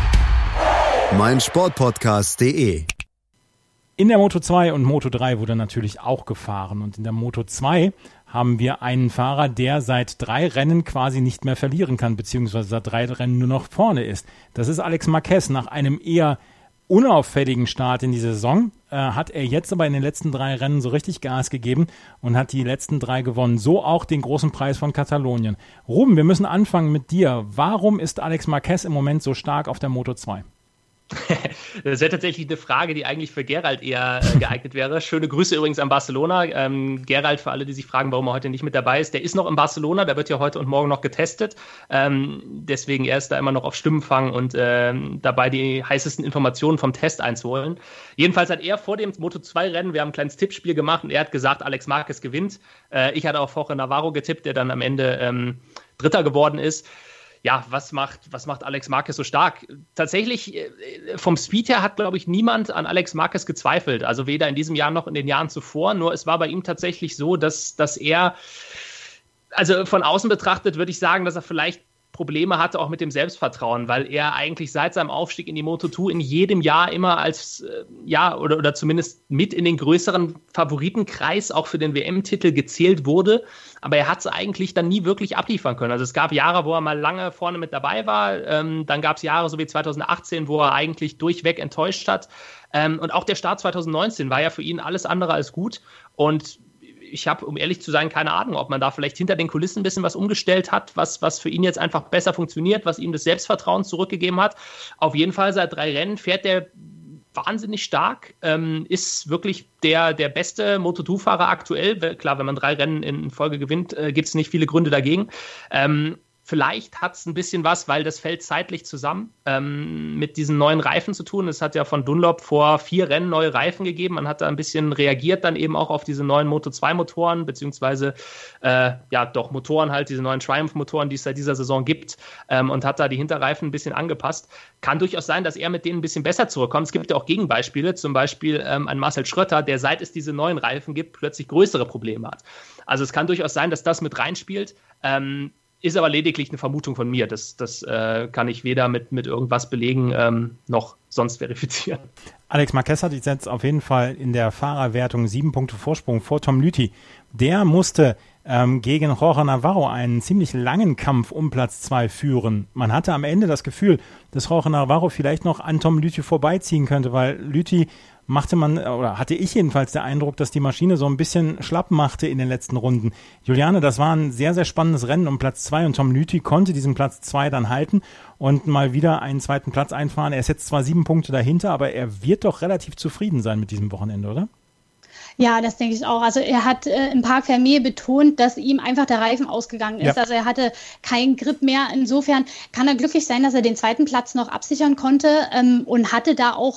C: meinsportpodcast.de.
D: In der Moto 2 und Moto 3 wurde natürlich auch gefahren. Und in der Moto 2 haben wir einen Fahrer, der seit 3 Rennen quasi nicht mehr verlieren kann, beziehungsweise seit 3 Rennen nur noch vorne ist. Das ist Alex Marquez. Nach einem eher unauffälligen Start in die Saison hat er jetzt aber in den letzten 3 Rennen so richtig Gas gegeben und hat die letzten 3 gewonnen. So auch den großen Preis von Katalonien. Ruben, wir müssen anfangen mit dir. Warum ist Alex Marquez im Moment so stark auf der Moto 2?
F: Das wäre tatsächlich eine Frage, die eigentlich für Gerald eher geeignet wäre. Schöne Grüße übrigens an Barcelona. Gerald, für alle, die sich fragen, warum er heute nicht mit dabei ist, der ist noch in Barcelona, der wird ja heute und morgen noch getestet. Deswegen er ist da immer noch auf Stimmenfang und dabei die heißesten Informationen vom Test einzuholen. Jedenfalls hat er vor dem Moto2-Rennen, wir haben ein kleines Tippspiel gemacht und er hat gesagt, Alex Marquez gewinnt. Ich hatte auf Jorge Navarro getippt, der dann am Ende Dritter geworden ist. Ja, was macht Alex Marquez so stark? Tatsächlich, vom Speed her hat, glaube ich, niemand an Alex Marquez gezweifelt. Also weder in diesem Jahr noch in den Jahren zuvor. Nur es war bei ihm tatsächlich so, dass er, also von außen betrachtet, würde ich sagen, dass er vielleicht Probleme hatte auch mit dem Selbstvertrauen, weil er eigentlich seit seinem Aufstieg in die Moto2 in jedem Jahr immer als, oder zumindest mit in den größeren Favoritenkreis auch für den WM-Titel gezählt wurde. Aber er hat es eigentlich dann nie wirklich abliefern können. Also es gab Jahre, wo er mal lange vorne mit dabei war. Dann gab es Jahre, so wie 2018, wo er eigentlich durchweg enttäuscht hat. Und auch der Start 2019 war ja für ihn alles andere als gut. Und ich habe, um ehrlich zu sein, keine Ahnung, ob man da vielleicht hinter den Kulissen ein bisschen was umgestellt hat, was für ihn jetzt einfach besser funktioniert, was ihm das Selbstvertrauen zurückgegeben hat. Auf jeden Fall seit 3 Rennen fährt der wahnsinnig stark, ist wirklich der beste Moto2-Fahrer aktuell. Klar, wenn man 3 Rennen in Folge gewinnt, gibt es nicht viele Gründe dagegen. Vielleicht hat es ein bisschen was, weil das fällt zeitlich zusammen, mit diesen neuen Reifen zu tun. Es hat ja von Dunlop vor 4 Rennen neue Reifen gegeben. Man hat da ein bisschen reagiert dann eben auch auf diese neuen Moto2-Motoren, beziehungsweise Motoren halt, diese neuen Triumph-Motoren, die es seit dieser Saison gibt, und hat da die Hinterreifen ein bisschen angepasst. Kann durchaus sein, dass er mit denen ein bisschen besser zurückkommt. Es gibt ja auch Gegenbeispiele, zum Beispiel ein Marcel Schrötter, der seit es diese neuen Reifen gibt, plötzlich größere Probleme hat. Also es kann durchaus sein, dass das mit reinspielt. Ist aber lediglich eine Vermutung von mir. Das kann ich weder mit irgendwas belegen noch sonst verifizieren.
D: Alex Marquez hat jetzt auf jeden Fall in der Fahrerwertung 7 Punkte Vorsprung vor Tom Lüthi. Der musste gegen Jorge Navarro einen ziemlich langen Kampf um Platz 2 führen. Man hatte am Ende das Gefühl, dass Jorge Navarro vielleicht noch an Tom Lüthi vorbeiziehen könnte, weil Lüthi hatte ich jedenfalls den Eindruck, dass die Maschine so ein bisschen schlapp machte in den letzten Runden. Juliane, das war ein sehr, sehr spannendes Rennen um Platz 2 und Tom Lüthi konnte diesen Platz 2 dann halten und mal wieder einen zweiten Platz einfahren. Er ist jetzt zwar 7 Punkte dahinter, aber er wird doch relativ zufrieden sein mit diesem Wochenende, oder?
E: Ja, das denke ich auch. Also er hat im Parc Fermé betont, dass ihm einfach der Reifen ausgegangen ist. Ja. Also er hatte keinen Grip mehr. Insofern kann er glücklich sein, dass er den zweiten Platz noch absichern konnte und hatte da auch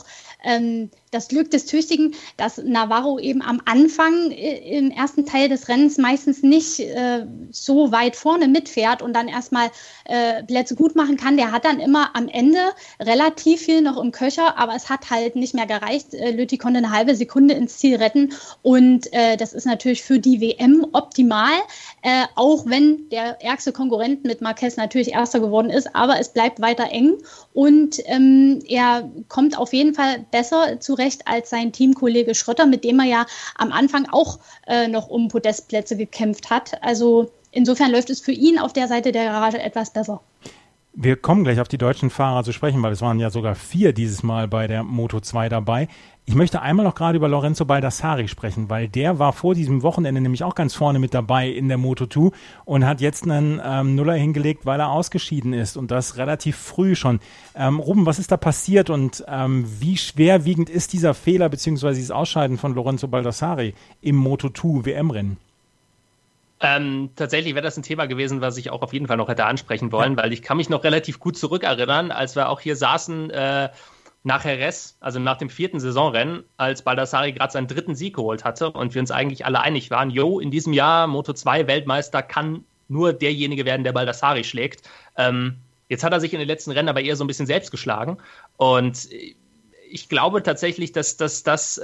E: das Glück des Tüchtigen, dass Navarro eben am Anfang im ersten Teil des Rennens meistens nicht so weit vorne mitfährt und dann erstmal Plätze gut machen kann. Der hat dann immer am Ende relativ viel noch im Köcher, aber es hat halt nicht mehr gereicht. Lüthi konnte eine halbe Sekunde ins Ziel retten und das ist natürlich für die WM optimal, auch wenn der ärgste Konkurrent mit Marquez natürlich Erster geworden ist, aber es bleibt weiter eng und er kommt auf jeden Fall besser zurecht schlecht als sein Teamkollege Schrötter, mit dem er ja am Anfang auch noch um Podestplätze gekämpft hat. Also insofern läuft es für ihn auf der Seite der Garage etwas besser.
D: Wir kommen gleich auf die deutschen Fahrer zu sprechen, weil es waren ja sogar 4 dieses Mal bei der Moto2 dabei. Ich möchte einmal noch gerade über Lorenzo Baldassarri sprechen, weil der war vor diesem Wochenende nämlich auch ganz vorne mit dabei in der Moto2 und hat jetzt einen Nuller hingelegt, weil er ausgeschieden ist und das relativ früh schon. Ruben, was ist da passiert und wie schwerwiegend ist dieser Fehler bzw. dieses Ausscheiden von Lorenzo Baldassarri im Moto2 WM-Rennen?
F: Tatsächlich wäre das ein Thema gewesen, was ich auch auf jeden Fall noch hätte ansprechen wollen, weil ich kann mich noch relativ gut zurückerinnern, als wir auch hier saßen nach Jerez, also nach dem 4. Saisonrennen, als Baldassarri gerade seinen 3. Sieg geholt hatte und wir uns eigentlich alle einig waren, in diesem Jahr Moto2 Weltmeister kann nur derjenige werden, der Baldassarri schlägt. Jetzt hat er sich in den letzten Rennen aber eher so ein bisschen selbst geschlagen und ich glaube tatsächlich, dass das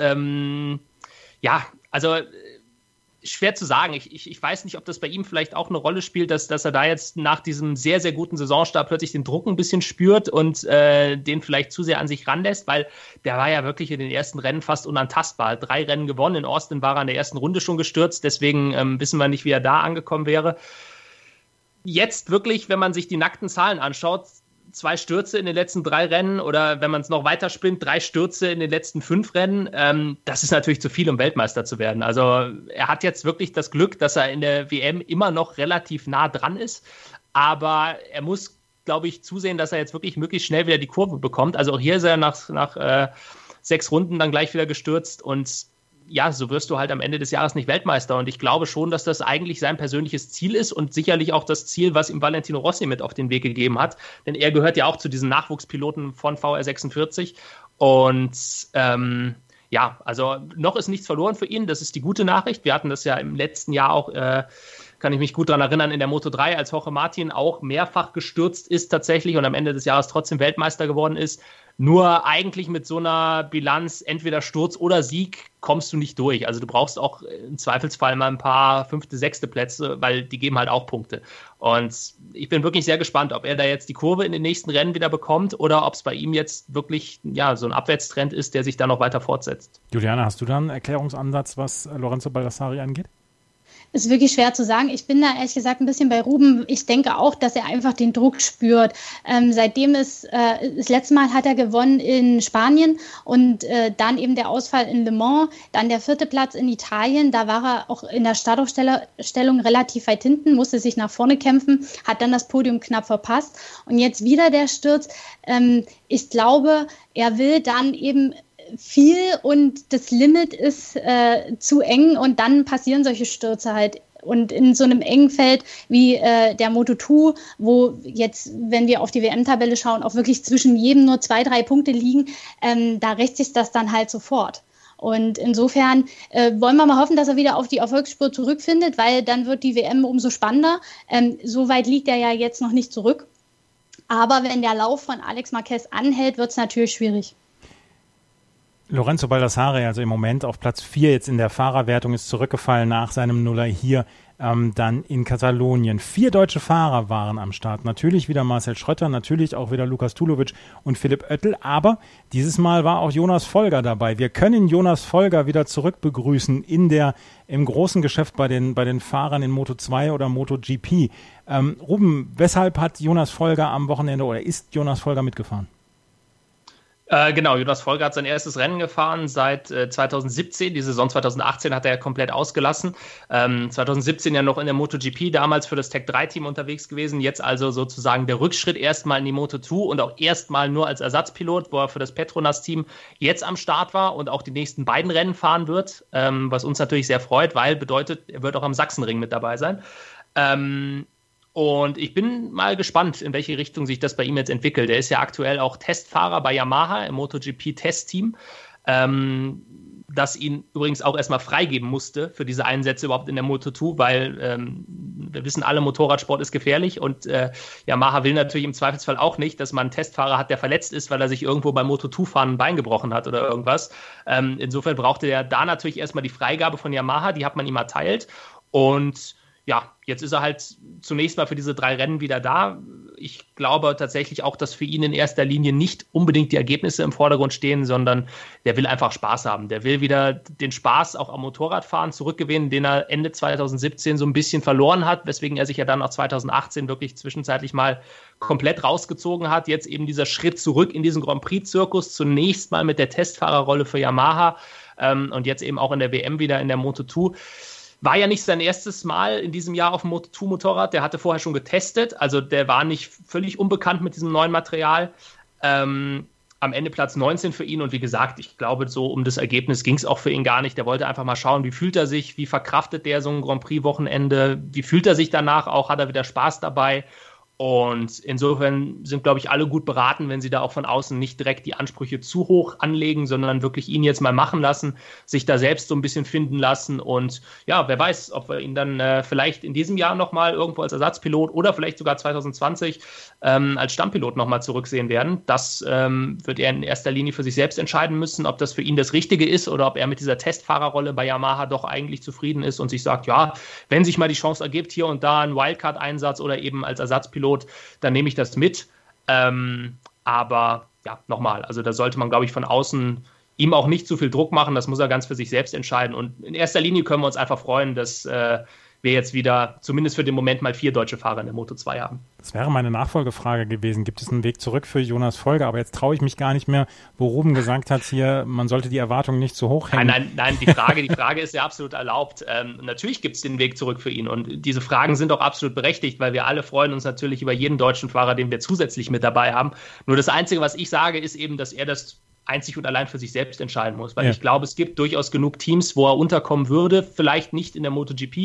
F: schwer zu sagen. Ich weiß nicht, ob das bei ihm vielleicht auch eine Rolle spielt, dass er da jetzt nach diesem sehr, sehr guten Saisonstart plötzlich den Druck ein bisschen spürt und den vielleicht zu sehr an sich ranlässt, weil der war ja wirklich in den ersten Rennen fast unantastbar. 3 Rennen gewonnen, in Austin war er in der ersten Runde schon gestürzt, deswegen wissen wir nicht, wie er da angekommen wäre. Jetzt wirklich, wenn man sich die nackten Zahlen anschaut, 2 Stürze in den letzten 3 Rennen oder wenn man es noch weiter spinnt, 3 Stürze in den letzten 5 Rennen, das ist natürlich zu viel, um Weltmeister zu werden. Also er hat jetzt wirklich das Glück, dass er in der WM immer noch relativ nah dran ist, aber er muss, glaube ich, zusehen, dass er jetzt wirklich möglichst schnell wieder die Kurve bekommt. Also auch hier ist er nach 6 Runden dann gleich wieder gestürzt und ja, so wirst du halt am Ende des Jahres nicht Weltmeister. Und ich glaube schon, dass das eigentlich sein persönliches Ziel ist und sicherlich auch das Ziel, was ihm Valentino Rossi mit auf den Weg gegeben hat. Denn er gehört ja auch zu diesen Nachwuchspiloten von VR46. Und also noch ist nichts verloren für ihn. Das ist die gute Nachricht. Wir hatten das ja im letzten Jahr auch, kann ich mich gut daran erinnern, in der Moto3, als Jorge Martin auch mehrfach gestürzt ist tatsächlich und am Ende des Jahres trotzdem Weltmeister geworden ist. Nur eigentlich mit so einer Bilanz, entweder Sturz oder Sieg, kommst du nicht durch. Also du brauchst auch im Zweifelsfall mal ein paar 5., 6. Plätze, weil die geben halt auch Punkte. Und ich bin wirklich sehr gespannt, ob er da jetzt die Kurve in den nächsten Rennen wieder bekommt oder ob es bei ihm jetzt wirklich so ein Abwärtstrend ist, der sich dann noch weiter fortsetzt.
D: Juliane, hast du da einen Erklärungsansatz, was Lorenzo Baldassarri angeht?
E: Ist wirklich schwer zu sagen. Ich bin da ehrlich gesagt ein bisschen bei Ruben. Ich denke auch, dass er einfach den Druck spürt. Seitdem das letzte Mal hat er gewonnen in Spanien und dann eben der Ausfall in Le Mans, dann der 4. Platz in Italien. Da war er auch in der Startaufstellung relativ weit hinten, musste sich nach vorne kämpfen, hat dann das Podium knapp verpasst. Und jetzt wieder der Sturz. Ich glaube, er will dann eben viel und das Limit ist zu eng und dann passieren solche Stürze halt. Und in so einem engen Feld wie der Moto2, wo jetzt, wenn wir auf die WM-Tabelle schauen, auch wirklich zwischen jedem nur 2, 3 Punkte liegen, da rächt sich das dann halt sofort. Und insofern wollen wir mal hoffen, dass er wieder auf die Erfolgsspur zurückfindet, weil dann wird die WM umso spannender. So weit liegt er ja jetzt noch nicht zurück. Aber wenn der Lauf von Alex Marquez anhält, wird es natürlich schwierig.
D: Lorenzo Baldassarri, also im Moment auf Platz 4 jetzt in der Fahrerwertung, ist zurückgefallen nach seinem Nuller hier dann in Katalonien. 4 deutsche Fahrer waren am Start. Natürlich wieder Marcel Schrötter, natürlich auch wieder Lukas Tulovic und Philipp Oettel, aber dieses Mal war auch Jonas Folger dabei. Wir können Jonas Folger wieder zurück begrüßen im großen Geschäft bei den Fahrern in Moto2 oder MotoGP. Ruben, weshalb hat Jonas Folger am Wochenende oder ist Jonas Folger mitgefahren?
F: Genau, Jonas Folger hat sein erstes Rennen gefahren seit 2017. Die Saison 2018 hat er komplett ausgelassen. 2017 ja noch in der MotoGP, damals für das Tech3-Team unterwegs gewesen. Jetzt also sozusagen der Rückschritt erstmal in die Moto2 und auch erstmal nur als Ersatzpilot, wo er für das Petronas-Team jetzt am Start war und auch die nächsten beiden Rennen fahren wird, was uns natürlich sehr freut, weil bedeutet, er wird auch am Sachsenring mit dabei sein. Und ich bin mal gespannt, in welche Richtung sich das bei ihm jetzt entwickelt. Er ist ja aktuell auch Testfahrer bei Yamaha im MotoGP-Testteam, das ihn übrigens auch erstmal freigeben musste für diese Einsätze überhaupt in der Moto2, weil wir wissen alle, Motorradsport ist gefährlich und Yamaha will natürlich im Zweifelsfall auch nicht, dass man einen Testfahrer hat, der verletzt ist, weil er sich irgendwo beim Moto2-Fahren ein Bein gebrochen hat oder irgendwas. Insofern brauchte er da natürlich erstmal die Freigabe von Yamaha, die hat man ihm erteilt und ja, jetzt ist er halt zunächst mal für diese 3 Rennen wieder da. ich glaube tatsächlich auch, dass für ihn in erster Linie nicht unbedingt die Ergebnisse im Vordergrund stehen, sondern der will einfach Spaß haben. Der will wieder den Spaß auch am Motorradfahren zurückgewinnen, den er Ende 2017 so ein bisschen verloren hat, weswegen er sich ja dann auch 2018 wirklich zwischenzeitlich mal komplett rausgezogen hat. Jetzt eben dieser Schritt zurück in diesen Grand Prix-Zirkus, zunächst mal mit der Testfahrerrolle für Yamaha und jetzt eben auch in der WM wieder in der Moto2. War ja nicht sein erstes Mal in diesem Jahr auf dem Moto2-Motorrad. Der hatte vorher schon getestet. Also der war nicht völlig unbekannt mit diesem neuen Material. Am Ende Platz 19 für ihn. Und wie gesagt, ich glaube, so um das Ergebnis ging es auch für ihn gar nicht. Der wollte einfach mal schauen, wie fühlt er sich, wie verkraftet der so ein Grand Prix-Wochenende, wie fühlt er sich danach auch, hat er wieder Spaß dabei. Und insofern sind, glaube ich, alle gut beraten, wenn sie da auch von außen nicht direkt die Ansprüche zu hoch anlegen, sondern wirklich ihn jetzt mal machen lassen, sich da selbst so ein bisschen finden lassen. Und ja, wer weiß, ob wir ihn dann vielleicht in diesem Jahr nochmal irgendwo als Ersatzpilot oder vielleicht sogar 2020 als Stammpilot nochmal zurücksehen werden. Das wird er in erster Linie für sich selbst entscheiden müssen, ob das für ihn das Richtige ist oder ob er mit dieser Testfahrerrolle bei Yamaha doch eigentlich zufrieden ist und sich sagt, ja, wenn sich mal die Chance ergibt, hier und da ein Wildcard-Einsatz oder eben als Ersatzpilot, dann nehme ich das mit. Aber ja, nochmal, also da sollte man, glaube ich, von außen ihm auch nicht zu viel Druck machen. Das muss er ganz für sich selbst entscheiden. Und in erster Linie können wir uns einfach freuen, dass wir jetzt wieder zumindest für den Moment mal 4 deutsche Fahrer in der Moto2 haben.
D: Das wäre meine Nachfolgefrage gewesen. Gibt es einen Weg zurück für Jonas Folger? Aber jetzt traue ich mich gar nicht mehr, wo Ruben gesagt hat, hier, man sollte die Erwartungen nicht zu hoch hängen.
F: Nein, die Frage ist ja absolut erlaubt. Natürlich gibt es den Weg zurück für ihn. Und diese Fragen sind auch absolut berechtigt, weil wir alle freuen uns natürlich über jeden deutschen Fahrer, den wir zusätzlich mit dabei haben. Nur das Einzige, was ich sage, ist eben, dass er das einzig und allein für sich selbst entscheiden muss, weil ich glaube, es gibt durchaus genug Teams, wo er unterkommen würde, vielleicht nicht in der MotoGP.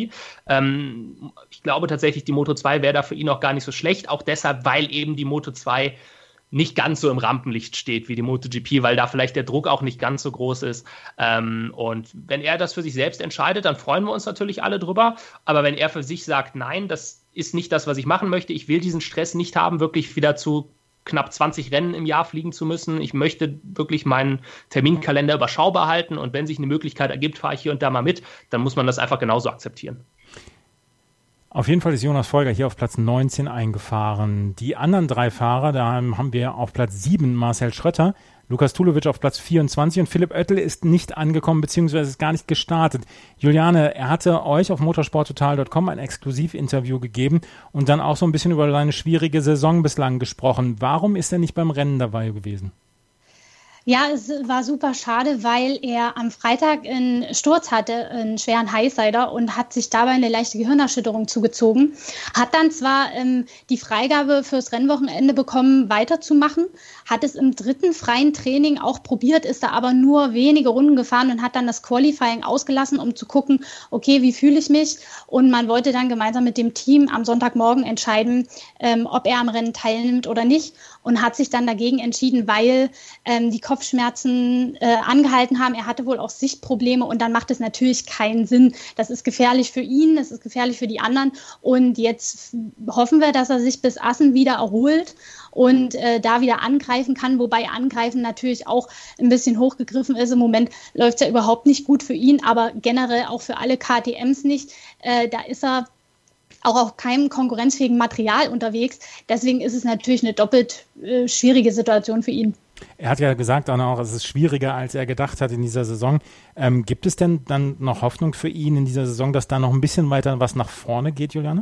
F: Ich glaube tatsächlich, die Moto2 wäre da für ihn auch gar nicht so schlecht, auch deshalb, weil eben die Moto2 nicht ganz so im Rampenlicht steht wie die MotoGP, weil da vielleicht der Druck auch nicht ganz so groß ist. Und wenn er das für sich selbst entscheidet, dann freuen wir uns natürlich alle drüber. Aber wenn er für sich sagt, nein, das ist nicht das, was ich machen möchte, ich will diesen Stress nicht haben, wirklich wieder zu knapp 20 Rennen im Jahr fliegen zu müssen. Ich möchte wirklich meinen Terminkalender überschaubar halten und wenn sich eine Möglichkeit ergibt, fahre ich hier und da mal mit, dann muss man das einfach genauso akzeptieren.
D: Auf jeden Fall ist Jonas Folger hier auf Platz 19 eingefahren. Die anderen 3 Fahrer, da haben wir auf Platz 7 Marcel Schrötter, Lukas Tulovic auf Platz 24 und Philipp Oettel ist nicht angekommen, beziehungsweise ist gar nicht gestartet. Juliane, er hatte euch auf motorsporttotal.com ein Exklusivinterview gegeben und dann auch so ein bisschen über seine schwierige Saison bislang gesprochen. Warum ist er nicht beim Rennen dabei gewesen?
E: Ja, es war super schade, weil er am Freitag einen Sturz hatte, einen schweren Highsider und hat sich dabei eine leichte Gehirnerschütterung zugezogen. Hat dann zwar die Freigabe fürs Rennwochenende bekommen, weiterzumachen, hat es im 3. freien Training auch probiert, ist da aber nur wenige Runden gefahren und hat dann das Qualifying ausgelassen, um zu gucken, okay, wie fühle ich mich? Und man wollte dann gemeinsam mit dem Team am Sonntagmorgen entscheiden, ob er am Rennen teilnimmt oder nicht und hat sich dann dagegen entschieden, weil die Kopfschmerzen angehalten haben. Er hatte wohl auch Sichtprobleme und dann macht es natürlich keinen Sinn. Das ist gefährlich für ihn, das ist gefährlich für die anderen und jetzt hoffen wir, dass er sich bis Assen wieder erholt und da wieder angreifen kann, wobei Angreifen natürlich auch ein bisschen hochgegriffen ist. Im Moment läuft es ja überhaupt nicht gut für ihn, aber generell auch für alle KTMs nicht. Da ist er auch auf keinem konkurrenzfähigen Material unterwegs. Deswegen ist es natürlich eine doppelt schwierige Situation für ihn.
D: Er hat ja gesagt auch, es ist schwieriger, als er gedacht hat in dieser Saison. Gibt es denn dann noch Hoffnung für ihn in dieser Saison, dass da noch ein bisschen weiter was nach vorne geht, Juliane?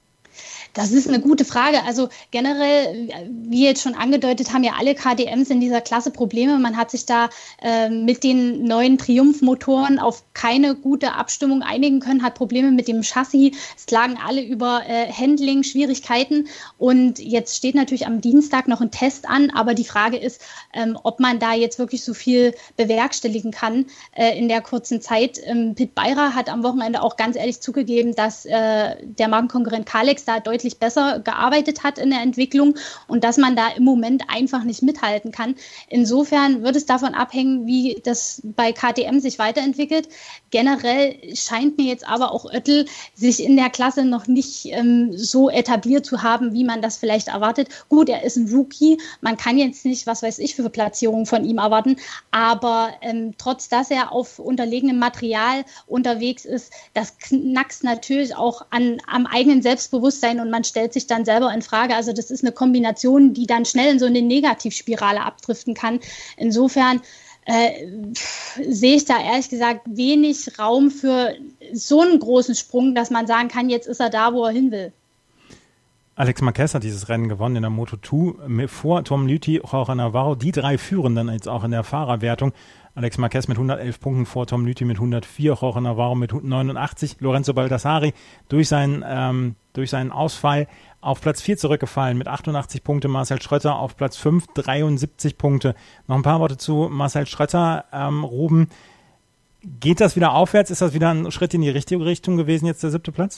E: Das ist eine gute Frage. Also generell, wie jetzt schon angedeutet, haben ja alle KTMs in dieser Klasse Probleme. Man hat sich da mit den neuen Triumph-Motoren auf keine gute Abstimmung einigen können, hat Probleme mit dem Chassis. Es klagen alle über Handling, Schwierigkeiten. Und jetzt steht natürlich am Dienstag noch ein Test an. Aber die Frage ist, ob man da jetzt wirklich so viel bewerkstelligen kann in der kurzen Zeit. Pit Beirer hat am Wochenende auch ganz ehrlich zugegeben, dass der Markenkonkurrent Kalex da deutlich besser gearbeitet hat in der Entwicklung und dass man da im Moment einfach nicht mithalten kann. Insofern wird es davon abhängen, wie das bei KTM sich weiterentwickelt. Generell scheint mir jetzt aber auch Oettel sich in der Klasse noch nicht so etabliert zu haben, wie man das vielleicht erwartet. Gut, er ist ein Rookie, man kann jetzt nicht, was weiß ich, für Platzierungen von ihm erwarten, aber trotz dass er auf unterlegenem Material unterwegs ist, das knackst natürlich auch am eigenen Selbstbewusstsein und man stellt sich dann selber in Frage. Also das ist eine Kombination, die dann schnell in so eine Negativspirale abdriften kann. Insofern sehe ich da ehrlich gesagt wenig Raum für so einen großen Sprung, dass man sagen kann, jetzt ist er da, wo er hin will.
D: Alex Marquez hat dieses Rennen gewonnen in der Moto2 vor Tom Lüthi, Jorge Navarro. Die drei führen dann jetzt auch in der Fahrerwertung. Alex Marquez mit 111 Punkten vor Tom Lüthi mit 104, Jorge Navarro mit 89. Lorenzo Baldassari durch seinen Ausfall auf Platz 4 zurückgefallen mit 88 Punkte. Marcel Schrötter auf Platz 5, 73 Punkte. Noch ein paar Worte zu Marcel Schrötter. Ruben, geht das wieder aufwärts? Ist das wieder ein Schritt in die richtige Richtung gewesen, jetzt der 7. Platz?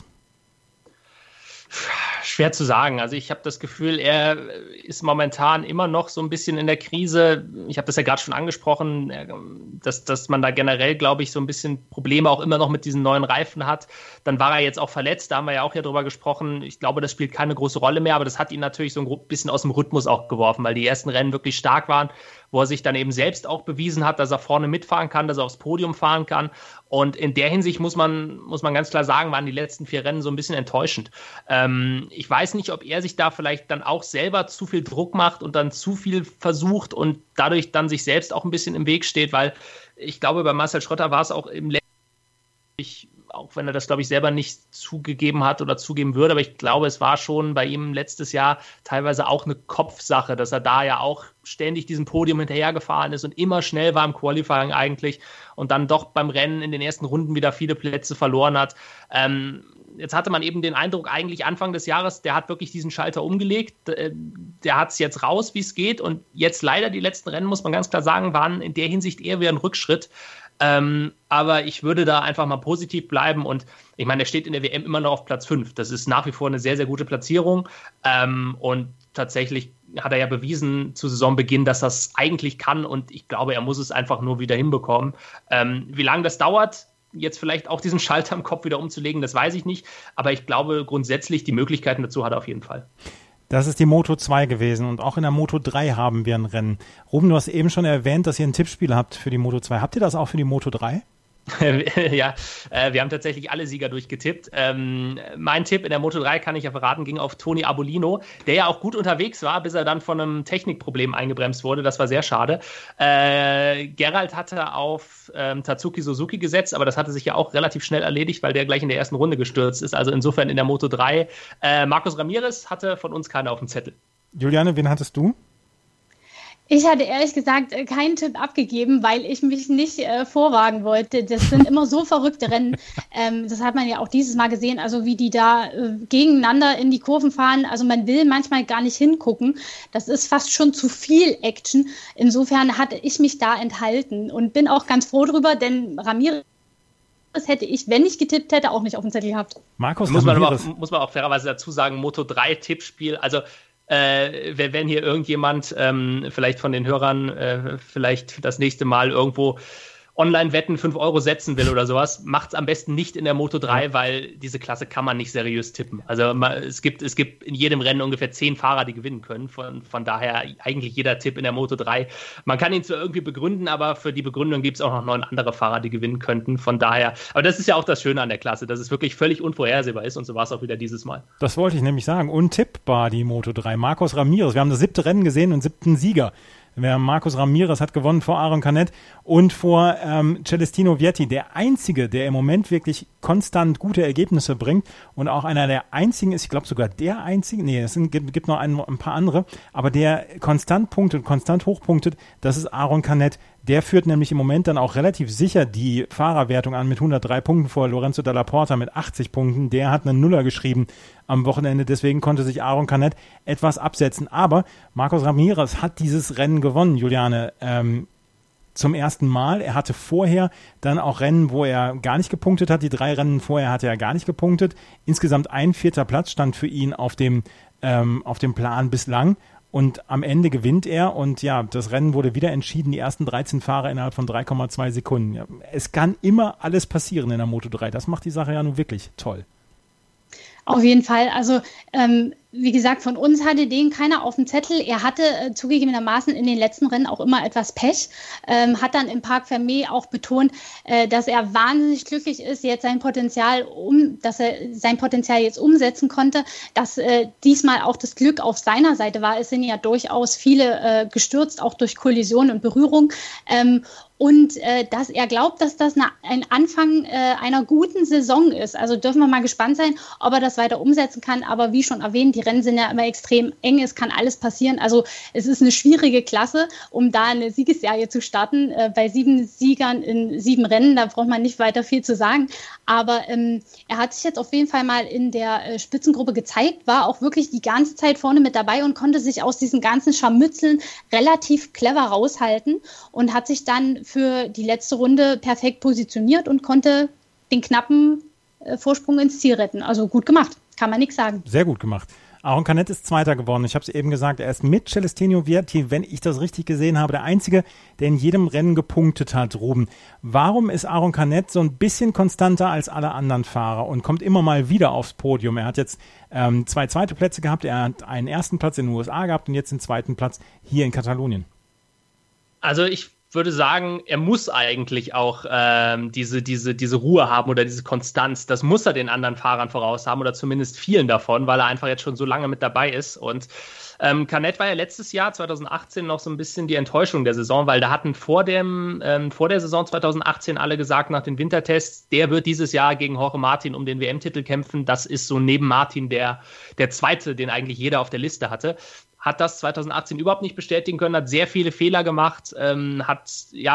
F: Schwer zu sagen. Also ich habe das Gefühl, er ist momentan immer noch so ein bisschen in der Krise. Ich habe das ja gerade schon angesprochen, dass man da generell, glaube ich, so ein bisschen Probleme auch immer noch mit diesen neuen Reifen hat. Dann war er jetzt auch verletzt, da haben wir ja auch drüber gesprochen. Ich glaube, das spielt keine große Rolle mehr, aber das hat ihn natürlich so ein bisschen aus dem Rhythmus auch geworfen, weil die ersten Rennen wirklich stark waren, wo er sich dann eben selbst auch bewiesen hat, dass er vorne mitfahren kann, dass er aufs Podium fahren kann. Und in der Hinsicht muss man ganz klar sagen, waren die letzten 4 Rennen so ein bisschen enttäuschend. Ich weiß nicht, ob er sich da vielleicht dann auch selber zu viel Druck macht und dann zu viel versucht und dadurch dann sich selbst auch ein bisschen im Weg steht, weil ich glaube, bei Marcel Schrötter war es auch im letzten, auch wenn er das, glaube ich, selber nicht zugegeben hat oder zugeben würde, aber ich glaube, es war schon bei ihm letztes Jahr teilweise auch eine Kopfsache, dass er da ja auch ständig diesem Podium hinterhergefahren ist und immer schnell war im Qualifying eigentlich und dann doch beim Rennen in den ersten Runden wieder viele Plätze verloren hat. Jetzt hatte man eben den Eindruck, eigentlich Anfang des Jahres, der hat wirklich diesen Schalter umgelegt, der hat es jetzt raus, wie es geht und jetzt leider die letzten Rennen, muss man ganz klar sagen, waren in der Hinsicht eher wieder ein Rückschritt. Aber ich würde da einfach mal positiv bleiben und ich meine, er steht in der WM immer noch auf Platz 5. Das ist nach wie vor eine sehr, sehr gute Platzierung und tatsächlich hat er ja bewiesen zu Saisonbeginn, dass das eigentlich kann und ich glaube, er muss es einfach nur wieder hinbekommen. Wie lange das dauert, jetzt vielleicht auch diesen Schalter im Kopf wieder umzulegen, das weiß ich nicht, aber ich glaube grundsätzlich, die Möglichkeiten dazu hat er auf jeden Fall.
D: Das ist die Moto2 gewesen und auch in der Moto3 haben wir ein Rennen. Ruben, du hast eben schon erwähnt, dass ihr ein Tippspiel habt für die Moto2. Habt ihr das auch für die Moto3?
F: Ja, wir haben tatsächlich alle Sieger durchgetippt. Mein Tipp in der Moto3, kann ich ja verraten, ging auf Tony Arbolino, der ja auch gut unterwegs war, bis er dann von einem Technikproblem eingebremst wurde. Das war sehr schade. Gerald hatte auf Tatsuki Suzuki gesetzt, aber das hatte sich ja auch relativ schnell erledigt, weil der gleich in der ersten Runde gestürzt ist. Also insofern in der Moto3. Markus Ramirez hatte von uns keiner auf dem Zettel.
D: Juliane, wen hattest du?
E: Ich hatte ehrlich gesagt keinen Tipp abgegeben, weil ich mich nicht vorwagen wollte. Das sind immer so verrückte Rennen. Das hat man ja auch dieses Mal gesehen, also wie die da gegeneinander in die Kurven fahren. Also man will manchmal gar nicht hingucken. Das ist fast schon zu viel Action. Insofern hatte ich mich da enthalten und bin auch ganz froh drüber, denn Ramirez hätte ich, wenn ich getippt hätte, auch nicht auf dem Zettel gehabt.
F: Markus, muss man auch fairerweise dazu sagen, Moto3-Tippspiel, also wenn hier irgendjemand vielleicht von den Hörern vielleicht das nächste Mal irgendwo Online-Wetten 5 Euro setzen will oder sowas, macht es am besten nicht in der Moto3, weil diese Klasse kann man nicht seriös tippen. Also es gibt in jedem Rennen ungefähr 10 Fahrer, die gewinnen können. Von daher eigentlich jeder Tipp in der Moto3. Man kann ihn zwar irgendwie begründen, aber für die Begründung gibt es auch noch 9 andere Fahrer, die gewinnen könnten. Von daher, aber das ist ja auch das Schöne an der Klasse, dass es wirklich völlig unvorhersehbar ist und so war es auch wieder dieses Mal.
D: Das wollte ich nämlich sagen. Untippbar die Moto3. Marcos Ramirez, wir haben das 7. Rennen gesehen und 7. Sieger. Marcos Ramirez hat gewonnen vor Aron Canet und vor Celestino Vietti. Der Einzige, der im Moment wirklich konstant gute Ergebnisse bringt und auch einer der einzigen ist, ich glaube sogar der Einzige, es gibt noch ein paar andere, aber der konstant punktet, konstant hochpunktet, das ist Aron Canet. Der führt nämlich im Moment dann auch relativ sicher die Fahrerwertung an mit 103 Punkten vor Lorenzo Dalla Porta mit 80 Punkten. Der hat einen Nuller geschrieben am Wochenende, deswegen konnte sich Aron Canet etwas absetzen. Aber Marcos Ramirez hat dieses Rennen gewonnen, Juliane, zum ersten Mal. Er hatte vorher dann auch Rennen, wo er gar nicht gepunktet hat. Die 3 Rennen vorher hatte er gar nicht gepunktet. Insgesamt ein 4. Platz stand für ihn auf dem Plan bislang. Und am Ende gewinnt er und ja, das Rennen wurde wieder entschieden, die ersten 13 Fahrer innerhalb von 3,2 Sekunden. Ja, es kann immer alles passieren in der Moto3. Das macht die Sache ja nun wirklich toll.
E: Auf jeden Fall. Also wie gesagt, von uns hatte den keiner auf dem Zettel. Er hatte zugegebenermaßen in den letzten Rennen auch immer etwas Pech. Hat dann im Parc Fermé auch betont, dass er wahnsinnig glücklich ist, dass er sein Potenzial jetzt umsetzen konnte, dass diesmal auch das Glück auf seiner Seite war. Es sind ja durchaus viele gestürzt, auch durch Kollision und Berührung. Und dass er glaubt, dass das ein Anfang einer guten Saison ist. Also dürfen wir mal gespannt sein, ob er das weiter umsetzen kann. Aber wie schon erwähnt, die Rennen sind ja immer extrem eng. Es kann alles passieren. Also es ist eine schwierige Klasse, um da eine Siegesserie zu starten. Bei 7 Siegern in 7 Rennen, da braucht man nicht weiter viel zu sagen. Aber er hat sich jetzt auf jeden Fall mal in der Spitzengruppe gezeigt, war auch wirklich die ganze Zeit vorne mit dabei und konnte sich aus diesen ganzen Scharmützeln relativ clever raushalten und hat sich dann für die letzte Runde perfekt positioniert und konnte den knappen Vorsprung ins Ziel retten. Also gut gemacht, kann man nichts sagen.
D: Sehr gut gemacht. Aron Canet ist Zweiter geworden. Ich habe es eben gesagt, er ist mit Celestino Vierti, wenn ich das richtig gesehen habe, der Einzige, der in jedem Rennen gepunktet hat, Ruben. Warum ist Aron Canet so ein bisschen konstanter als alle anderen Fahrer und kommt immer mal wieder aufs Podium? Er hat jetzt 2 zweite Plätze gehabt, er hat einen ersten Platz in den USA gehabt und jetzt den zweiten Platz hier in Katalonien.
F: Also ich würde sagen, er muss eigentlich auch diese Ruhe haben oder diese Konstanz. Das muss er den anderen Fahrern voraus haben oder zumindest vielen davon, weil er einfach jetzt schon so lange mit dabei ist. Und Canet war ja letztes Jahr, 2018, noch so ein bisschen die Enttäuschung der Saison, weil da hatten vor der Saison 2018 alle gesagt, nach den Wintertests, der wird dieses Jahr gegen Jorge Martin um den WM-Titel kämpfen. Das ist so neben Martin der Zweite, den eigentlich jeder auf der Liste hatte. Hat das 2018 überhaupt nicht bestätigen können, hat sehr viele Fehler gemacht, hat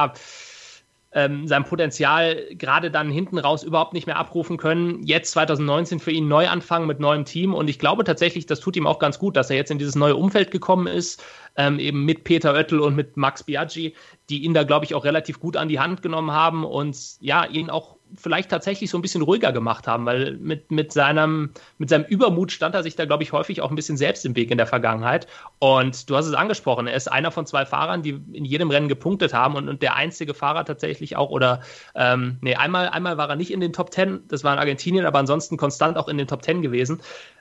F: sein Potenzial gerade dann hinten raus überhaupt nicht mehr abrufen können. Jetzt 2019 für ihn Neuanfang mit neuem Team und ich glaube tatsächlich, das tut ihm auch ganz gut, dass er jetzt in dieses neue Umfeld gekommen ist, eben mit Peter Oettel und mit Max Biaggi, die ihn da, glaube ich, auch relativ gut an die Hand genommen haben und ja, ihn auch vielleicht tatsächlich so ein bisschen ruhiger gemacht haben, weil mit seinem Übermut stand er sich da, glaube ich, häufig auch ein bisschen selbst im Weg in der Vergangenheit. Und du hast es angesprochen, er ist einer von 2 Fahrern, die in jedem Rennen gepunktet haben und der einzige Fahrer tatsächlich auch, einmal war er nicht in den Top 10, das war in Argentinien, aber ansonsten konstant auch in den Top 10 gewesen.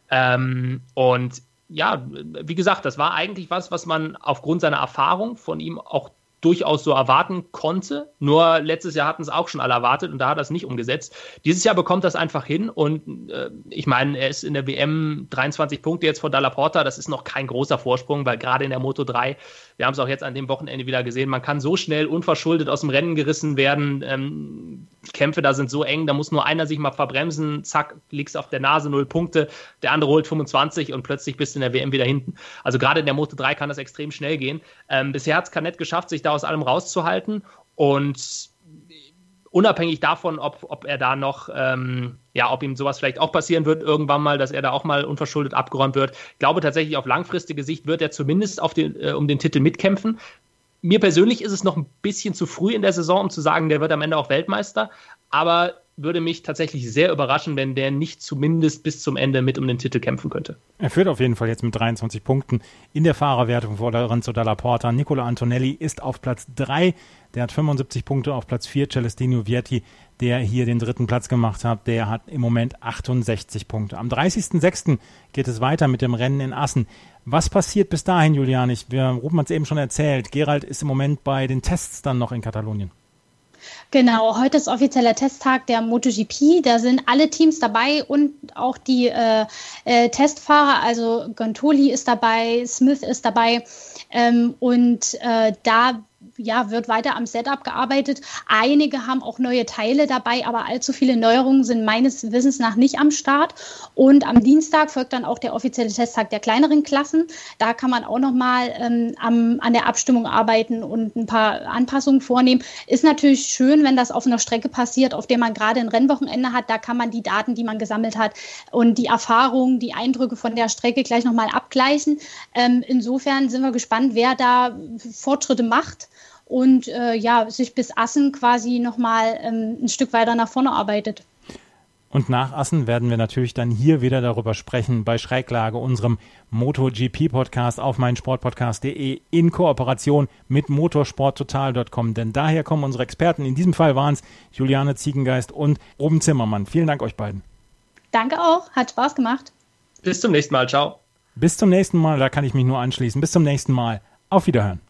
F: Und ja, wie gesagt, das war eigentlich was man aufgrund seiner Erfahrung von ihm auch durchaus so erwarten konnte. Nur letztes Jahr hatten es auch schon alle erwartet und da hat er es nicht umgesetzt. Dieses Jahr bekommt er es einfach hin und ich meine, er ist in der WM 23 Punkte jetzt vor Dalla Porta. Das ist noch kein großer Vorsprung, weil gerade in der Moto3, wir haben es auch jetzt an dem Wochenende wieder gesehen, man kann so schnell unverschuldet aus dem Rennen gerissen werden. Kämpfe da sind so eng, da muss nur einer sich mal verbremsen, zack, liegst auf der Nase, 0 Punkte, der andere holt 25 und plötzlich bist du in der WM wieder hinten. Also gerade in der Moto3 kann das extrem schnell gehen. Bisher hat es Canet geschafft, sich da aus allem rauszuhalten und unabhängig davon, ob er da noch, ob ihm sowas vielleicht auch passieren wird irgendwann mal, dass er da auch mal unverschuldet abgeräumt wird. Ich glaube tatsächlich, auf langfristige Sicht wird er zumindest um den Titel mitkämpfen. Mir persönlich ist es noch ein bisschen zu früh in der Saison, um zu sagen, der wird am Ende auch Weltmeister, aber würde mich tatsächlich sehr überraschen, wenn der nicht zumindest bis zum Ende mit um den Titel kämpfen könnte.
D: Er führt auf jeden Fall jetzt mit 23 Punkten in der Fahrerwertung vor Lorenzo Dalla Porta. Nicola Antonelli ist auf Platz 3, der hat 75 Punkte, auf Platz 4 Celestino Vierti, der hier den 3. Platz gemacht hat, der hat im Moment 68 Punkte. Am 30.06. geht es weiter mit dem Rennen in Assen. Was passiert bis dahin, Julian? Ruben hat es eben schon erzählt. Gerald ist im Moment bei den Tests dann noch in Katalonien.
E: Genau, heute ist offizieller Testtag der MotoGP. Da sind alle Teams dabei und auch die Testfahrer. Also Gontoli ist dabei, Smith ist dabei da wird weiter am Setup gearbeitet. Einige haben auch neue Teile dabei, aber allzu viele Neuerungen sind meines Wissens nach nicht am Start. Und am Dienstag folgt dann auch der offizielle Testtag der kleineren Klassen. Da kann man auch nochmal an der Abstimmung arbeiten und ein paar Anpassungen vornehmen. Ist natürlich schön, wenn das auf einer Strecke passiert, auf der man gerade ein Rennwochenende hat. Da kann man die Daten, die man gesammelt hat und die Erfahrungen, die Eindrücke von der Strecke gleich nochmal abgleichen. Insofern sind wir gespannt, wer da Fortschritte macht und sich bis Assen quasi nochmal ein Stück weiter nach vorne arbeitet.
D: Und nach Assen werden wir natürlich dann hier wieder darüber sprechen, bei Schräglage, unserem MotoGP-Podcast auf meinsportpodcast.de in Kooperation mit motorsporttotal.com. Denn daher kommen unsere Experten. In diesem Fall waren es Juliane Ziegengeist und Ruben Zimmermann. Vielen Dank euch beiden.
E: Danke auch, hat Spaß gemacht.
F: Bis zum nächsten Mal, ciao.
D: Bis zum nächsten Mal, da kann ich mich nur anschließen. Bis zum nächsten Mal. Auf Wiederhören.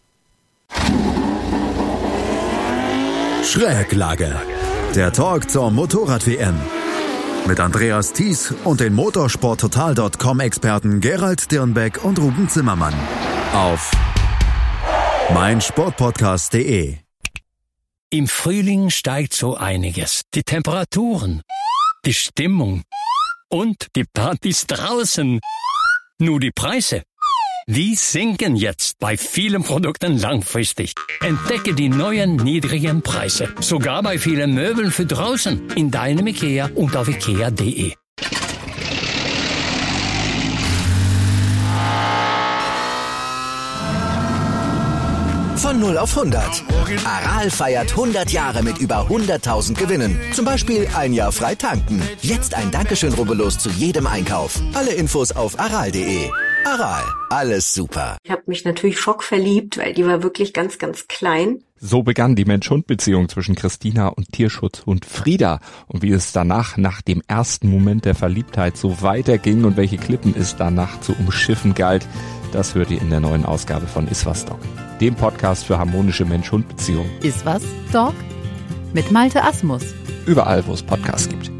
C: Schräglage. Der Talk zur Motorrad-WM. Mit Andreas Thies und den motorsporttotal.com-Experten Gerald Dirnbeck und Ruben Zimmermann. Auf meinsportpodcast.de.
G: Im Frühling steigt so einiges. Die Temperaturen, die Stimmung und die Partys draußen. Nur die Preise, die sinken jetzt bei vielen Produkten langfristig. Entdecke die neuen niedrigen Preise. Sogar bei vielen Möbeln für draußen. In deinem IKEA und auf IKEA.de.
B: Von 0 auf 100. Aral feiert 100 Jahre mit über 100.000 Gewinnen. Zum Beispiel ein Jahr frei tanken. Jetzt ein Dankeschön, rubbellos zu jedem Einkauf. Alle Infos auf aral.de. Aral, alles super.
J: Ich habe mich natürlich schockverliebt, weil die war wirklich ganz, ganz klein.
K: So begann die Mensch-Hund-Beziehung zwischen Christina und Tierschutzhund Frieda. Und wie es danach, nach dem ersten Moment der Verliebtheit, so weiterging und welche Klippen es danach zu umschiffen galt, das hört ihr in der neuen Ausgabe von Iswas Dog, dem Podcast für harmonische Mensch-Hund-Beziehungen.
L: Iswas Dog? Mit Malte Asmus.
K: Überall, wo es Podcasts gibt.